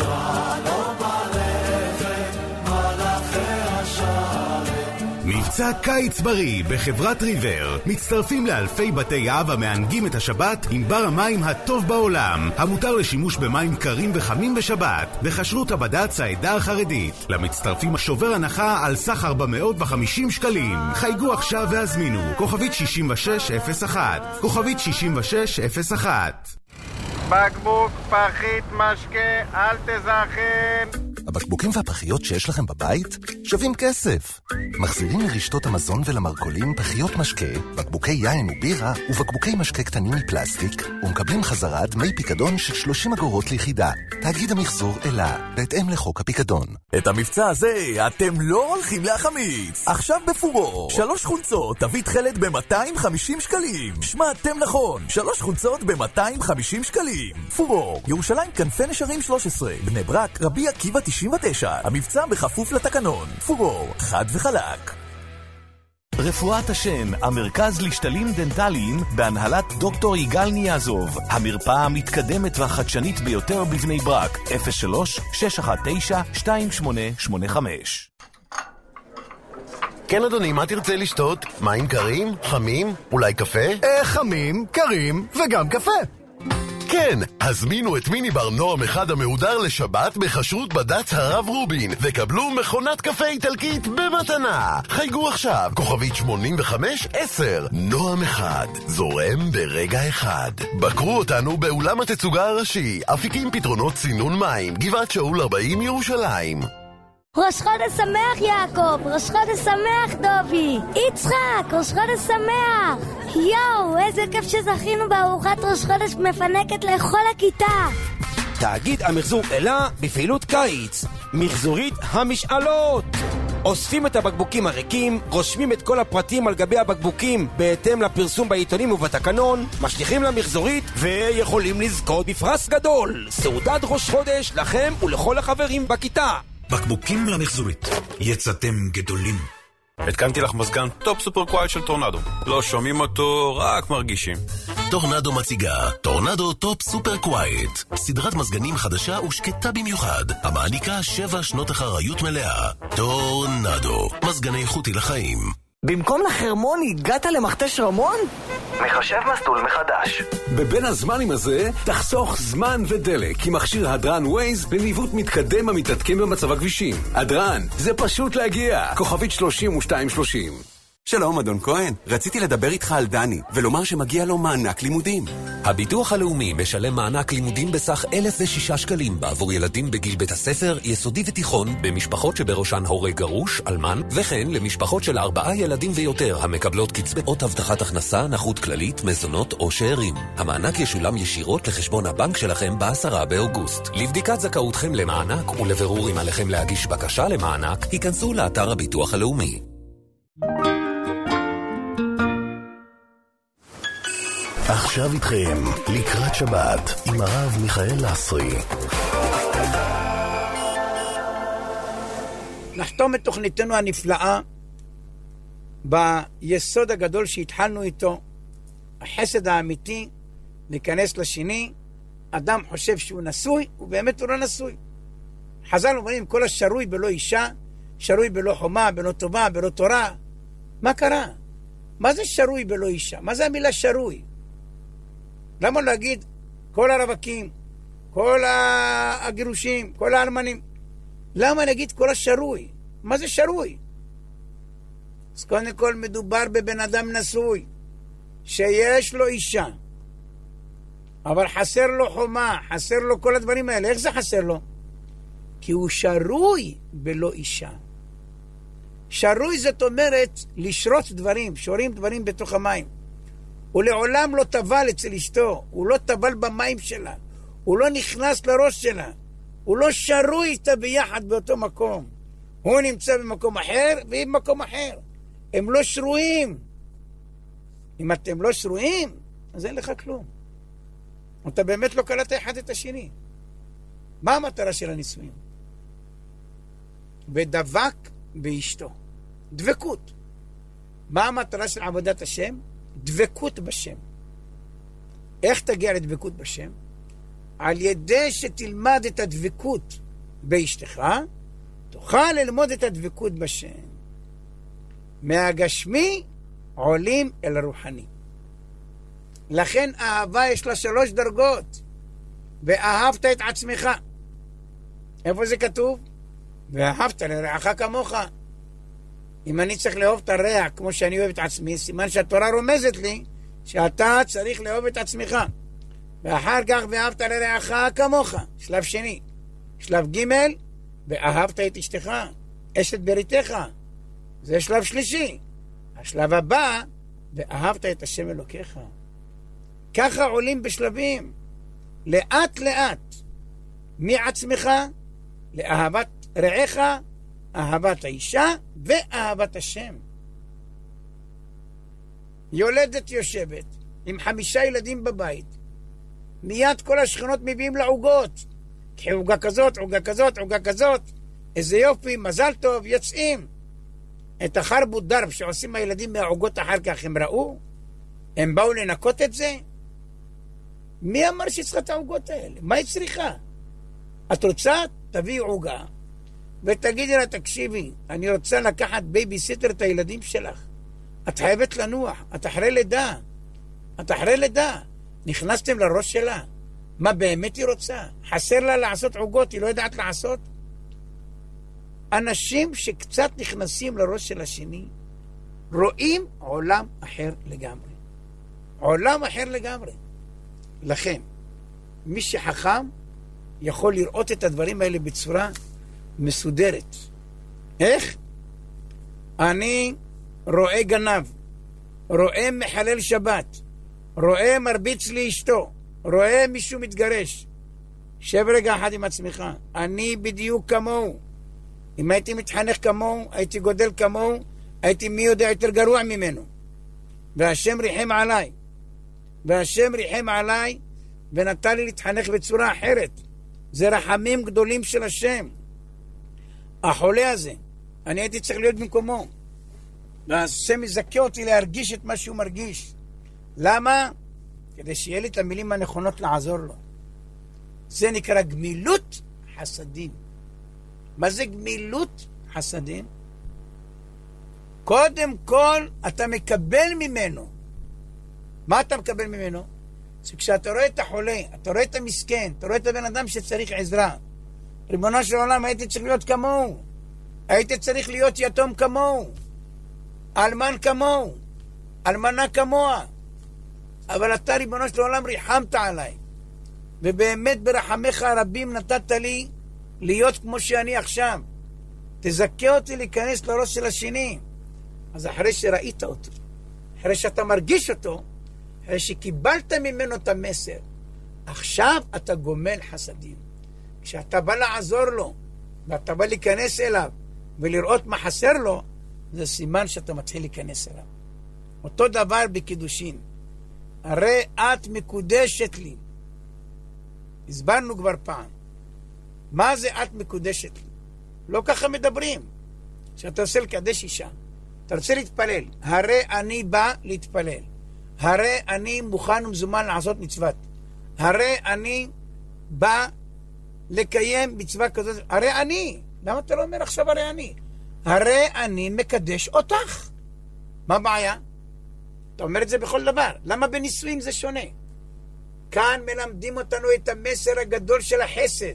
מבצע קיץ בריא בחברת ריבר. מצטרפים לאלפי בתי אב המענגים את השבת עם בר המים הטוב בעולם, המותר לשימוש במים קרים וחמים בשבת, בכשרות הבד"ץ העדה החרדית. למצטרפים שובר הנחה על סך 450 שקלים. חייגו עכשיו והזמינו, כוכבית 6601, כוכבית 6601. בקבוק פחית משקה, אל תזכן. הבקבוקים והפחיות שיש לכם בבית שווים כסף. מחזירים לרשתות המזון ולמרכולים פחיות משקה, בקבוקי יין ובירה ובקבוקי משקה קטנים מפלסטיק, ומקבלים חזרה דמי פיקדון של 30 אגורות ליחידה. תאגיד המחזור אלה, בהתאם לחוק הפיקדון. את המבצע הזה אתם לא הולכים להחמיץ. עכשיו בפורור, 3 חולצות תביא תחלת ב-250 שקלים. שמעתם נכון, 3 חולצות ב-250 שקלים. פורור, ירושלים כנפי נשרים 13, בני ברק, רבי עקיבא 99. המבצע בכפוף לתקנון. פורור, חד וחלק. רפואת השן, המרכז לשתלים דנטליים בהנהלת דוקטור יגאל ניאזוב. המרפאה המתקדמת והחדשנית ביותר בבני ברק. 03-619-2885. כן אדוני, מה תרצה לשתות? מים קרים? חמים? אולי קפה? חמים, קרים וגם קפה. כן, הזמינו את מיני בר נועם אחד המהודר לשבת בחשרות בד"ץ הרב רובין וקבלו מכונת קפה איטלקית במתנה. חייגו עכשיו, כוכבית 8510. נועם אחד, זורם ברגע אחד. בקרו אותנו באולם התצוגה הראשי, אפיקים פתרונות צינון מים, גבעת שאול 40 ירושלים. ראש חודש שמח יעקב, ראש חודש שמח דובי, יצחק, ראש חודש שמח. יואו, איזה כיף שזכינו בארוחת ראש חודש מפנקת לכל הכיתה. תאגיד המחזור אלה בפעילות קיץ, מחזורית המשאלות. אוספים את הבקבוקים הריקים, רושמים את כל הפרטים על גבי הבקבוקים בהתאם לפרסום בעיתונים ובתקנון, משליחים למחזורית ויכולים לזכות בפרס גדול, סעודת ראש חודש לכם ולכל החברים בכיתה. בקבוקים למחזורית, יצאתם גדולים. התקנתי לך מזגן טופ סופר קווייט של טורנדו. לא שומעים אותו, רק מרגישים. טורנדו מציגה טורנדו טופ סופר קווייט, סדרת מזגנים חדשה ושקטה במיוחד, המעניקה 7 שנות אחריות מלאה. טורנדו, מזגני איכותי לחיים. במקום לחרמון הגעת למכתש רמון? מחשב מסלול מחדש. בבין הזמנים הזה תחסוך זמן ודלק עם מכשיר הדרן ווייז בניווט מתקדם המתעדכן במצב הכבישים. הדרן, זה פשוט להגיע. כוכבית 3230. שלום אדון כהן, רציתי לדבר איתך על דני ולומר שמגיע לו מענק לימודים. הביטוח הלאומי משלם מענק לימודים בסך 1,006 שקלים בעבור ילדים בגיל בית הספר, יסודי ותיכון, במשפחות שבראשן הורה גרוש, אלמן, וכן למשפחות של 4 ילדים ויותר המקבלות קצבאות הבטחת הכנסה, נכות כללית, מזונות או שאירים. המענק ישולם ישירות לחשבון הבנק שלכם ב10 באוגוסט. לבדיקת זכאותכם למענק ולבירור אם עליכם להגיש בקשה למענק, היכנסו לאתר הביטוח הלאומי. עכשיו איתכם, לקראת שבת, עם הרב מיכאל לסרי. נחתום את תוכניתנו הנפלאה ביסוד הגדול שהתחלנו איתו, החסד האמיתי, להיכנס לשני. אדם חושב שהוא נשוי, ובאמת הוא לא נשוי. חז"ל אומרים, כל השרוי בלא אישה, שרוי בלא חומה, בלא טובה, בלא תורה. מה קרה? מה זה שרוי בלא אישה? מה זה המילה שרוי? למה להגיד כל הרווקים, כל הגירושים, כל האלמנים? למה נגיד כל השרוי? מה זה שרוי? אז קודם כל מדובר בבן אדם נשוי, שיש לו אישה, אבל חסר לו חומה, חסר לו כל הדברים האלה. איך זה חסר לו? כי הוא שרוי בלא אישה. שרוי זאת אומרת לשרות דברים, שורים דברים בתוך המים. הוא לעולם לא טבל אצל אשתו, הוא לא טבל במים שלה, הוא לא נכנס לראש שלה, הוא לא שרוי איתה ביחד באותו מקום. הוא נמצא במקום אחר והיא במקום אחר. הם לא שרויים. אם אתם לא שרויים, אז אין לך כלום. אתה באמת לא קלט אחד את השני. מה המטרה של הנישואים? ודבק באשתו. דבקות. מה המטרה של עבודת השם? דבקות בשם. איך תגיע לדבקות בשם? על ידי שתלמד את הדבקות באשתך, תוכל ללמוד את הדבקות בשם. מהגשמי עולים אל הרוחני. לכן אהבה יש לה 3 דרגות. ואהבת את עצמך. איפה זה כתוב? ואהבת לרעך כמוך. אם אני צריך לאהוב את הרע כמו שאני אוהב את עצמי, סימן שהתורה רומזת לי שאתה צריך לאהוב את עצמך. ואחר כך ואהבת לרעך כמוך, שלב שני. שלב ג' ואהבת את אשתך, אשת בריתך. זה שלב שלישי. השלב הבא, ואהבת את השם אלוקיך. ככה עולים בשלבים, לאט לאט, מעצמך לאהבת רעך, אהבת האישה ואהבת השם. יולדת יושבת עם 5 ילדים בבית, מיד כל השכנות מביאים לה עוגות, קחי עוגה כזאת, עוגה כזאת, עוגה כזאת, איזה יופי, מזל טוב, יוצאים. את החרבו דרב שעושים הילדים מהעוגות אחר כך, הם ראו? הם באו לנקות את זה? מי אמר שצריכה את העוגות האלה? מה היא צריכה? את רוצה? תביאי עוגה ותגידי לה, תקשיבי, אני רוצה לקחת בייביסיטר את הילדים שלך. את חייבת לנוח, את אחרי לידה. את אחרי לידה. נכנסתם לראש שלה. מה באמת היא רוצה? חסר לה לעשות עוגות, היא לא יודעת לעשות? אנשים שקצת נכנסים לראש של השני, רואים עולם אחר לגמרי. עולם אחר לגמרי. לכן, מי שחכם יכול לראות את הדברים האלה בצורה מסודרת. איך? אני רואה גנב, רואה מחלל שבת, רואה מרביץ לאשתו, רואה מישהו מתגרש. שב רגע אחד עם עצמך, אני בדיוק כמוהו. אם הייתי מתחנך כמוהו, הייתי גודל כמוהו, הייתי מי יודע יותר גרוע ממנו. והשם ריחם עליי. והשם ריחם עליי ונתן לי להתחנך בצורה אחרת. זה רחמים גדולים של השם. החולה הזה, אני הייתי צריך להיות במקומו. והשם מזכה אותי להרגיש את מה שהוא מרגיש. למה? כדי שיהיה לי את המילים הנכונות לעזור לו. זה נקרא גמילות חסדים. מה זה גמילות חסדים? קודם כל אתה מקבל ממנו. מה אתה מקבל ממנו? שכשאתה רואה את החולה, אתה רואה את המסכן, אתה רואה את הבן אדם שצריך עזרה. ריבונו של עולם, הייתי צריך להיות כמוהו. הייתי צריך להיות יתום כמוהו. אלמן כמוהו. אלמנה כמוה. אבל אתה, ריבונו של עולם, ריחמת עליי. ובאמת ברחמך הרבים נתת לי להיות כמו שאני עכשיו. תזכה אותי להיכנס לראש של השני. אז אחרי שראית אותו, אחרי שאתה מרגיש אותו, אחרי שקיבלת ממנו את המסר, עכשיו אתה גומל חסדים. כשאתה בא לעזור לו, ואתה בא להיכנס אליו, ולראות מה חסר לו, זה סימן שאתה מתחיל להיכנס אליו. אותו דבר בקידושין. הרי את מקודשת לי. הסברנו כבר פעם. מה זה את מקודשת לי? לא ככה מדברים. כשאתה עושה לקדש אישה, אתה רוצה להתפלל. הרי אני בא להתפלל. הרי אני מוכן ומזומן לעשות מצוות. הרי אני בא לקיים מצווה כזאת. הרי אני. למה אתה לא אומר עכשיו הרי אני? הרי אני מקדש אותך. מה הבעיה? אתה אומר את זה בכל דבר. למה בנישואים זה שונה? כאן מלמדים אותנו את המסר הגדול של החסד.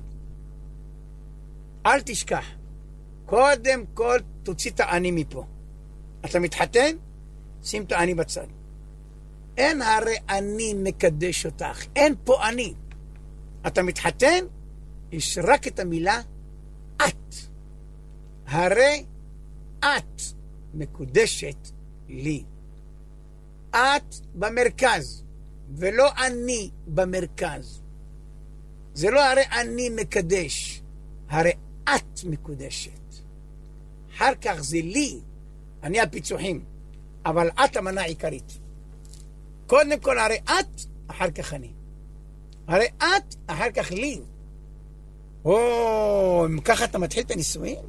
אל תשכח. קודם כל תוציא את העני מפה. אתה מתחתן? שים את העני בצד. אין הרי אני מקדש אותך. אין פה אני. אתה מתחתן? יש רק את המילה את. הרי את מקודשת לי. את במרכז, ולא אני במרכז. זה לא הרי אני מקדש, הרי את מקודשת. אחר כך זה לי, אני הפיצוחים, אבל את המנה העיקרית. קודם כל הרי את, אחר כך אני. הרי את, אחר כך לי. אם ככה אתה מתחיל את הנישואים?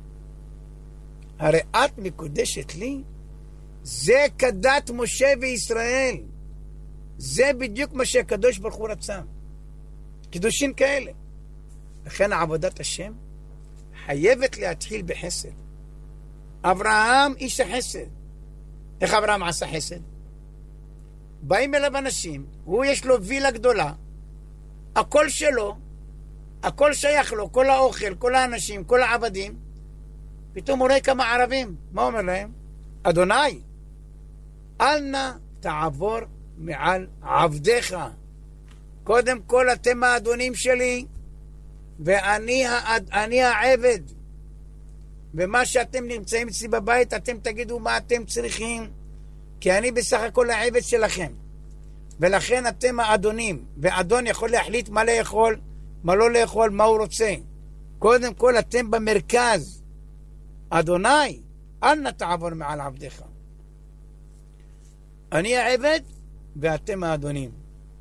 הרי את מקודשת לי. זה כדת משה וישראל. זה בדיוק מה שהקדוש ברוך הוא רצה. קידושים כאלה. לכן עבודת השם חייבת להתחיל בחסד. אברהם איש החסד. איך אברהם עשה חסד? באים אליו אנשים, הוא יש לו וילה גדולה, הכל שלו, הכל שייך לו, כל האוכל, כל האנשים, כל העבדים. פתאום הוא רואה כמה ערבים. מה אומר להם? אדוני, אל נא תעבור מעל עבדיך. קודם כל אתם האדונים שלי, ואני העבד. ומה שאתם נמצאים אצלי בבית, אתם תגידו מה אתם צריכים, כי אני בסך הכל העבד שלכם. ולכן אתם האדונים, ואדון יכול להחליט מה לאכול, מה לא לאכול, מה הוא רוצה. קודם כל אתם במרכז. אדוני, אל נא תעבור מעל עבדיך. אני העבד ואתם האדונים.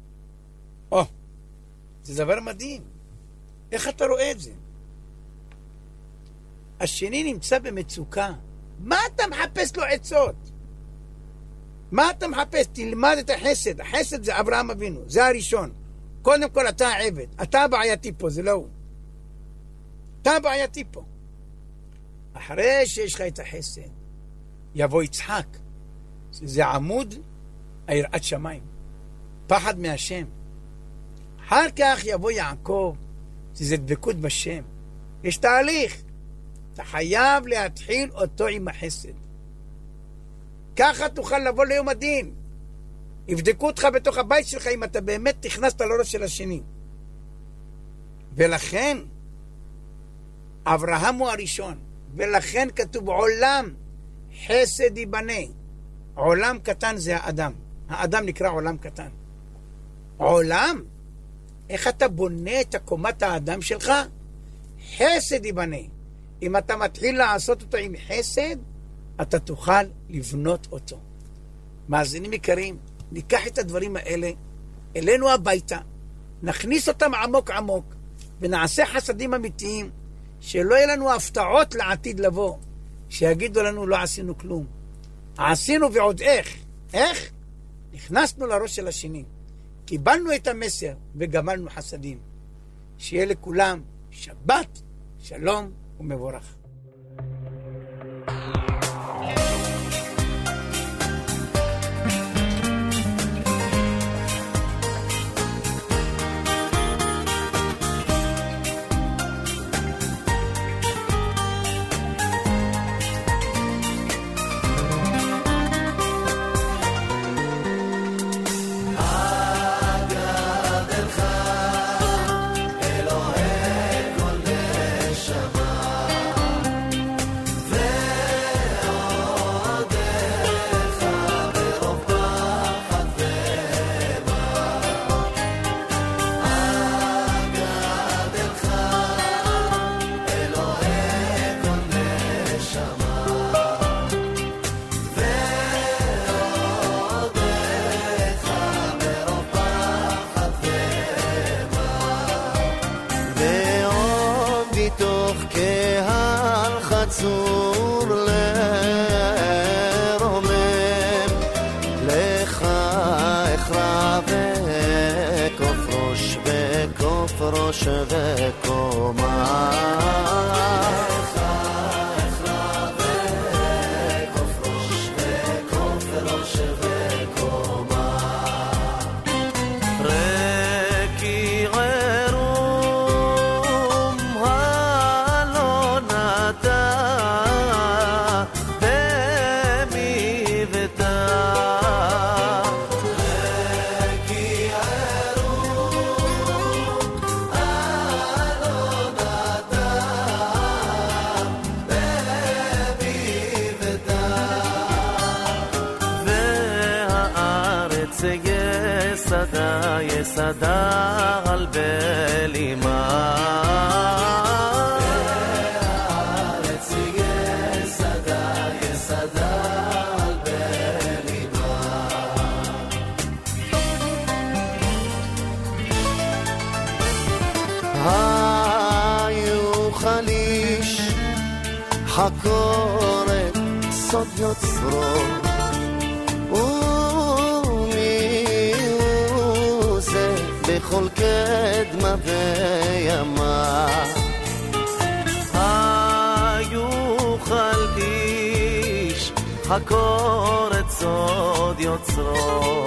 זה דבר מדהים. איך אתה רואה את זה? השני נמצא במצוקה. מה אתה מחפש לו עצות? מה אתה מחפש? תלמד את החסד. החסד זה אברהם אבינו, זה הראשון. קודם כל אתה העבד, אתה הבעייתי פה, זה לא הוא. אתה הבעייתי פה. אחרי שיש לך את החסד, יבוא יצחק, זה עמוד היראת שמיים, פחד מהשם. אחר כך יבוא יעקב, שזה דבקות בשם. יש תהליך, אתה חייב להתחיל אותו עם החסד. ככה תוכל לבוא ליום הדין. יבדקו אותך בתוך הבית שלך אם אתה באמת נכנסת לראש של השני. ולכן אברהם הוא הראשון, ולכן כתוב עולם חסד ייבנה. עולם קטן זה האדם. האדם נקרא עולם קטן. עולם? איך אתה בונה את הקומת האדם שלך? חסד ייבנה. אם אתה מתחיל לעשות אותו עם חסד, אתה תוכל לבנות אותו. מאזינים יקרים, ניקח את הדברים האלה אלינו הביתה, נכניס אותם עמוק עמוק, ונעשה חסדים אמיתיים, שלא יהיה לנו הפתעות לעתיד לבוא, שיגידו לנו לא עשינו כלום. עשינו ועוד איך? איך? נכנסנו לראש של השני, קיבלנו את המסר וגמלנו חסדים. שיהיה לכולם שבת, שלום ומבורך. אסור לרומם לך אכרע וכוף ראש וכוף ראש וקומה לך אכרע וכוף ראש וכוף ראש וקומה רקי ערום הלא נדע במי ודע רקי ערום הלא נדע במי ודע והארץ יסדה יסדה על בלימה והארץ יסדה יסדה על בלימה היו חליש חקור את סוד יוצרו בכל קדמה וימה היו חליש חקור את סוד יוצרו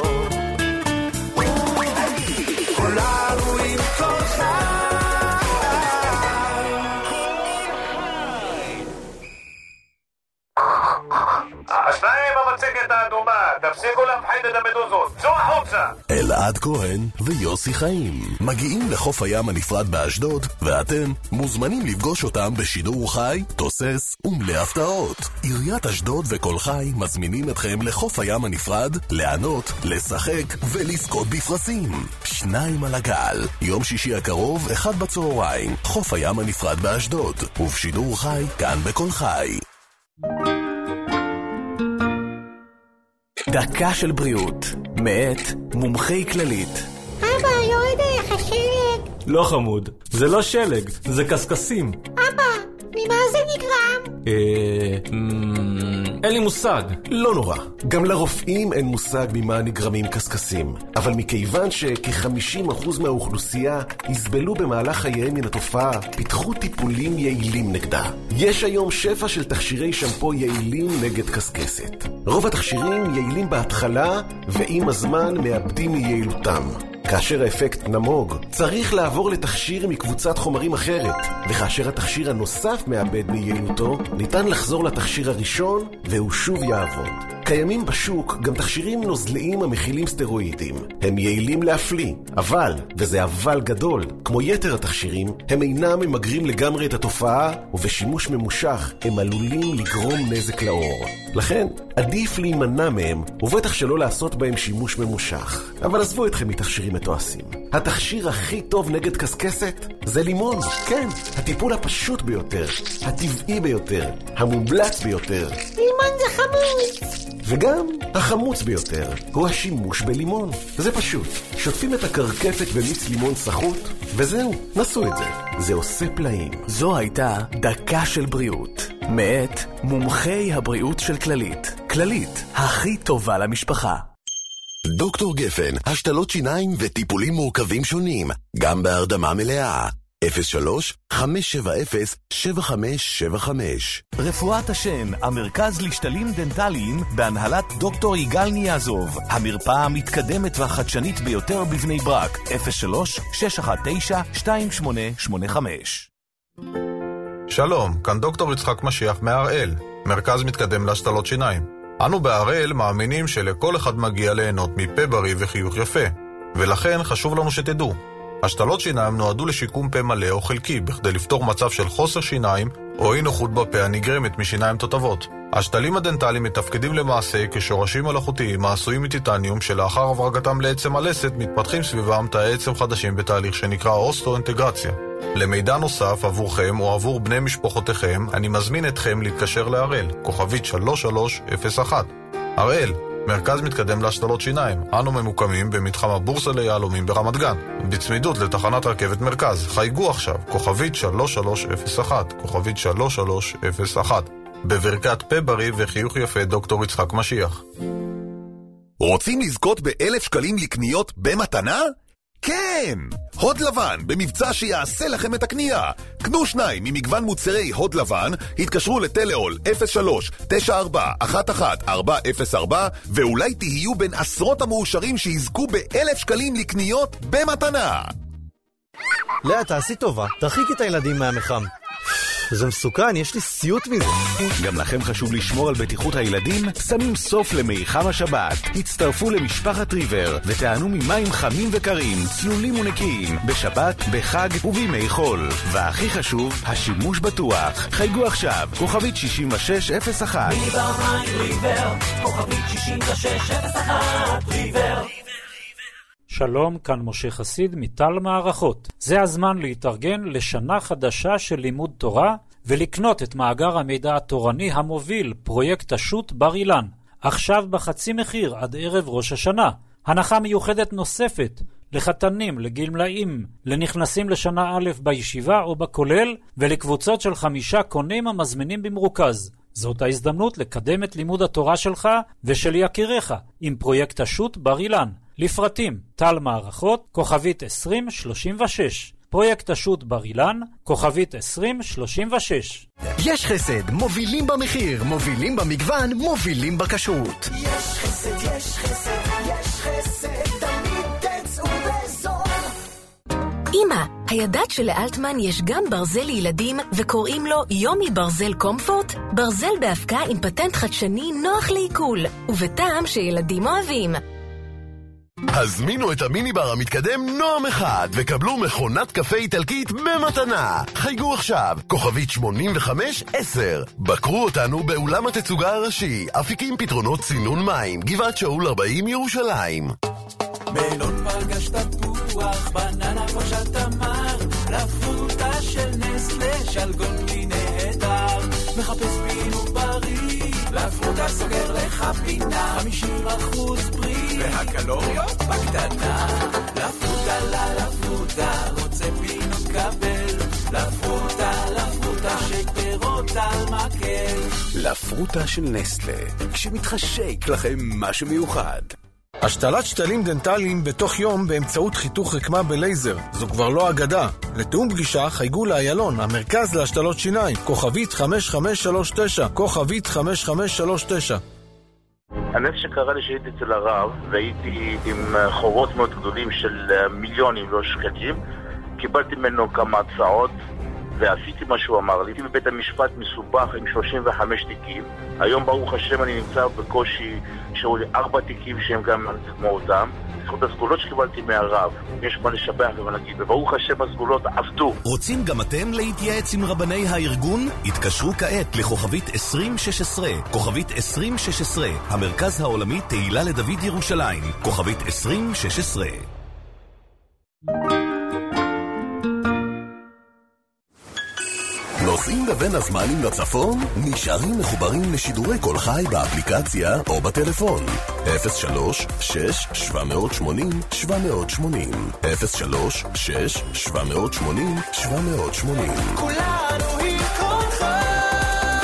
כולנו עם כל חי השניים במצגת האדומה, תפסיקו להפחיד את המדוזות, צאו החוצה! אלעד כהן ויוסי חיים מגיעים לחוף הים הנפרד באשדוד, ואתם מוזמנים לפגוש אותם בשידור חי, תוסס ומלא הפתעות. עיריית אשדוד וכל חי מזמינים אתכם לחוף הים הנפרד, לענות, לשחק ולזכות בפרסים. 2 על הגל, יום שישי הקרוב, 1 בצהריים, חוף הים הנפרד באשדוד, ובשידור חי כאן בכל חי. דקה של בריאות, מאת מומחי כללית. אבא, יורד עליך שלג. לא חמוד, זה לא שלג, זה קסקסים. אבא, ממה זה נגרם? אין לי מושג. לא נורא. גם לרופאים אין מושג ממה נגרמים קסקסים. אבל מכיוון שכ-50% מהאוכלוסייה יסבלו במהלך חייהם מן התופעה, פיתחו טיפולים יעילים נגדה. יש היום שפע של תכשירי שמפו יעילים נגד קסקסת. רוב התכשירים יעילים בהתחלה, ועם הזמן מאבדים מיעילותם. כאשר האפקט נמוג, צריך לעבור לתכשיר מקבוצת חומרים אחרת, וכאשר התכשיר הנוסף מאבד מיעילותו, ניתן לחזור לתכשיר הראשון, והוא שוב יעבוד. קיימים בשוק גם תכשירים נוזליים המכילים סטרואידים. הם יעילים להפליא, אבל, וזה אבל גדול, כמו יתר התכשירים, הם אינם ממגרים לגמרי את התופעה, ובשימוש ממושך הם עלולים לגרום נזק לעור. לכן, עדיף להימנע מהם, ובטח שלא לעשות בהם שימוש ממושך. אבל עזבו אתכם מתכשירים מתועשים. התכשיר הכי טוב נגד קסקסת זה לימון. כן, הטיפול הפשוט ביותר, הטבעי ביותר, המומלץ ביותר. לימון זה חמוץ. וגם החמוץ ביותר הוא השימוש בלימון. זה פשוט. שוטפים את הקרקפת במיץ לימון סחוט, וזהו, נסו את זה. זה עושה פלאים. זו הייתה דקה של בריאות. מאת מומחי הבריאות של כללית. כללית, הכי טובה למשפחה. דוקטור גפן, השתלות שיניים וטיפולים מורכבים שונים, גם בהרדמה מלאה. 03-570-7575. רפואת השן, המרכז לשתלים דנטליים בהנהלת דוקטור יגאל ניאזוב. המרפאה המתקדמת והחדשנית ביותר בבני ברק. 03-619-2885. שלום, כאן דוקטור יצחק משיח מהראל, מרכז מתקדם להשתלות שיניים. אנו בהראל מאמינים שלכל אחד מגיע ליהנות מפה בריא וחיוך יפה, ולכן חשוב לנו שתדעו. השתלות שיניים נועדו לשיקום פה מלא או חלקי, בכדי לפתור מצב של חוסר שיניים או אי נוחות בפה הנגרמת משיניים תותבות. השתלים הדנטליים מתפקדים למעשה כשורשים מלאכותיים העשויים מטיטניום, שלאחר הברגתם לעצם הלסת מתפתחים סביבם תאי עצם חדשים בתהליך שנקרא אוסטואינטגרציה. למידע נוסף עבורכם או עבור בני משפחותיכם, אני מזמין אתכם להתקשר להראל, כוכבית 3301. הראל, מרכז מתקדם להשתלות שיניים. אנו ממוקמים במתחם הבורסה ליהלומים ברמת גן, בצמידות לתחנת רכבת מרכז. חייגו עכשיו, כוכבית 3301, כוכבית 3301. בברכת פה בריא וחיוך יפה, דוקטור יצחק משיח. רוצים לזכות ב1,000 שקלים לקניות במתנה? כן! הוד לבן, במבצע שיעשה לכם את הקנייה. קנו 2 ממגוון מוצרי הוד לבן, התקשרו לטלאול 03-94-11-404, ואולי תהיו בין עשרות המאושרים שיזכו ב1,000 שקלים לקניות במתנה. לאה, תעשי טובה, תרחיק את הילדים מהמחם. זה מסוכן, יש לי סיוט מזה. גם לכם חשוב לשמור על בטיחות הילדים? שמים סוף למיחם השבת. הצטרפו למשפחת ריבר ותענו ממים חמים וקרים, צלולים ונקיים, בשבת, בחג ובימי חול. והכי חשוב, השימוש בטוח. חייגו עכשיו, כוכבית 6601. ריבר מים ריבר, כוכבית 6601 ריבר. שלום, כאן משה חסיד מטל מערכות. זה הזמן להתארגן לשנה חדשה של לימוד תורה ולקנות את מאגר המידע התורני המוביל, פרויקט השו"ת בר אילן. עכשיו בחצי מחיר עד ערב ראש השנה. הנחה מיוחדת נוספת לחתנים, לגמלאים, לנכנסים לשנה א' בישיבה או בכולל, ולקבוצות של 5 קונים המזמינים במרוכז. זאת ההזדמנות לקדם את לימוד התורה שלך ושל יקיריך עם פרויקט השו"ת בר אילן. לפרטים, טל מערכות, כוכבית 2036. פרויקט השו"ת בר אילן, כוכבית 2036. יש חסד, מובילים במחיר, מובילים במגוון, מובילים בכשרות. יש חסד, יש חסד, יש חסד, תמיד תצאו בזול. אמא, הידעת שלאלטמן יש גם ברזל לילדים וקוראים לו יומי ברזל קומפורט? ברזל בהפקה עם פטנט חדשני נוח לעיכול, ובטעם שילדים אוהבים. הזמינו את המיני בר המתקדם נועם 1 וקבלו מכונת קפה איטלקית במתנה. חייגו עכשיו, כוכבית 8510. בקרו אותנו באולם התצוגה הראשי, אפיקים פתרונות צינון מים, גבעת שאול 40 ירושלים. מלון פרגש תפוח, בננה פרשת תמר, לפרוטה של נסלה, שלגון לי נהדר, מחפש פינוק בריא, לפרוטה סוגר לך פינה, 50% פרי, והקלוריות בקטנה, לפרוטה לפרוטה, רוצה פינוק קבל, לפרוטה שייק פירות על מקל. לפרוטה של נסטלה, כשמתחשק לכם משהו מיוחד. השתלת שתלים דנטליים בתוך יום באמצעות חיתוך רקמה בלייזר. זו כבר לא אגדה. לתאום פגישה חייגו לאיילון, המרכז להשתלות שיניים, כוכבית 5539, כוכבית 5539. הנס שקרה לי שהייתי אצל הרב והייתי עם חובות מאוד גדולים של מיליונים לא שקלים, קיבלתי ממנו כמה הצעות ועשיתי מה שהוא אמר לי. הייתי בבית המשפט מסובך עם 35 תיקים. היום ברוך השם אני נמצא בקושי שהיו לי 4 תיקים שהם גם כמו אותם. בזכות הסגולות שקיבלתי מהרב, יש מה לשבח ומה להגיד, וברוך השם הסגולות עבדו. רוצים גם אתם להתייעץ עם רבני הארגון? התקשרו כעת לכוכבית 2016, כוכבית 2016, המרכז העולמי תהילה לדוד ירושלים, כוכבית 2016. נוסעים לבין הזמנים לצפון? נשארים מחוברים לשידורי קול חי באפליקציה או בטלפון. 03-6-780-780 03-6-780-780 כולנו עם קול חי.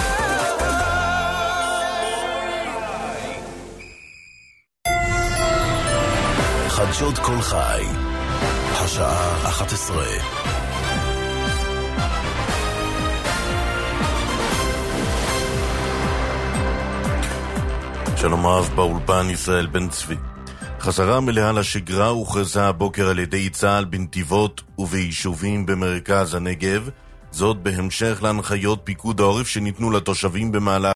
חדשות קול חי, השעה 11. שלום רב, באולפן ישראל בן צבי. חזרה מלאה לשגרה הוכרזה הבוקר על ידי צה"ל בנתיבות וביישובים במרכז הנגב, זאת בהמשך להנחיות פיקוד העורף שניתנו לתושבים במהלך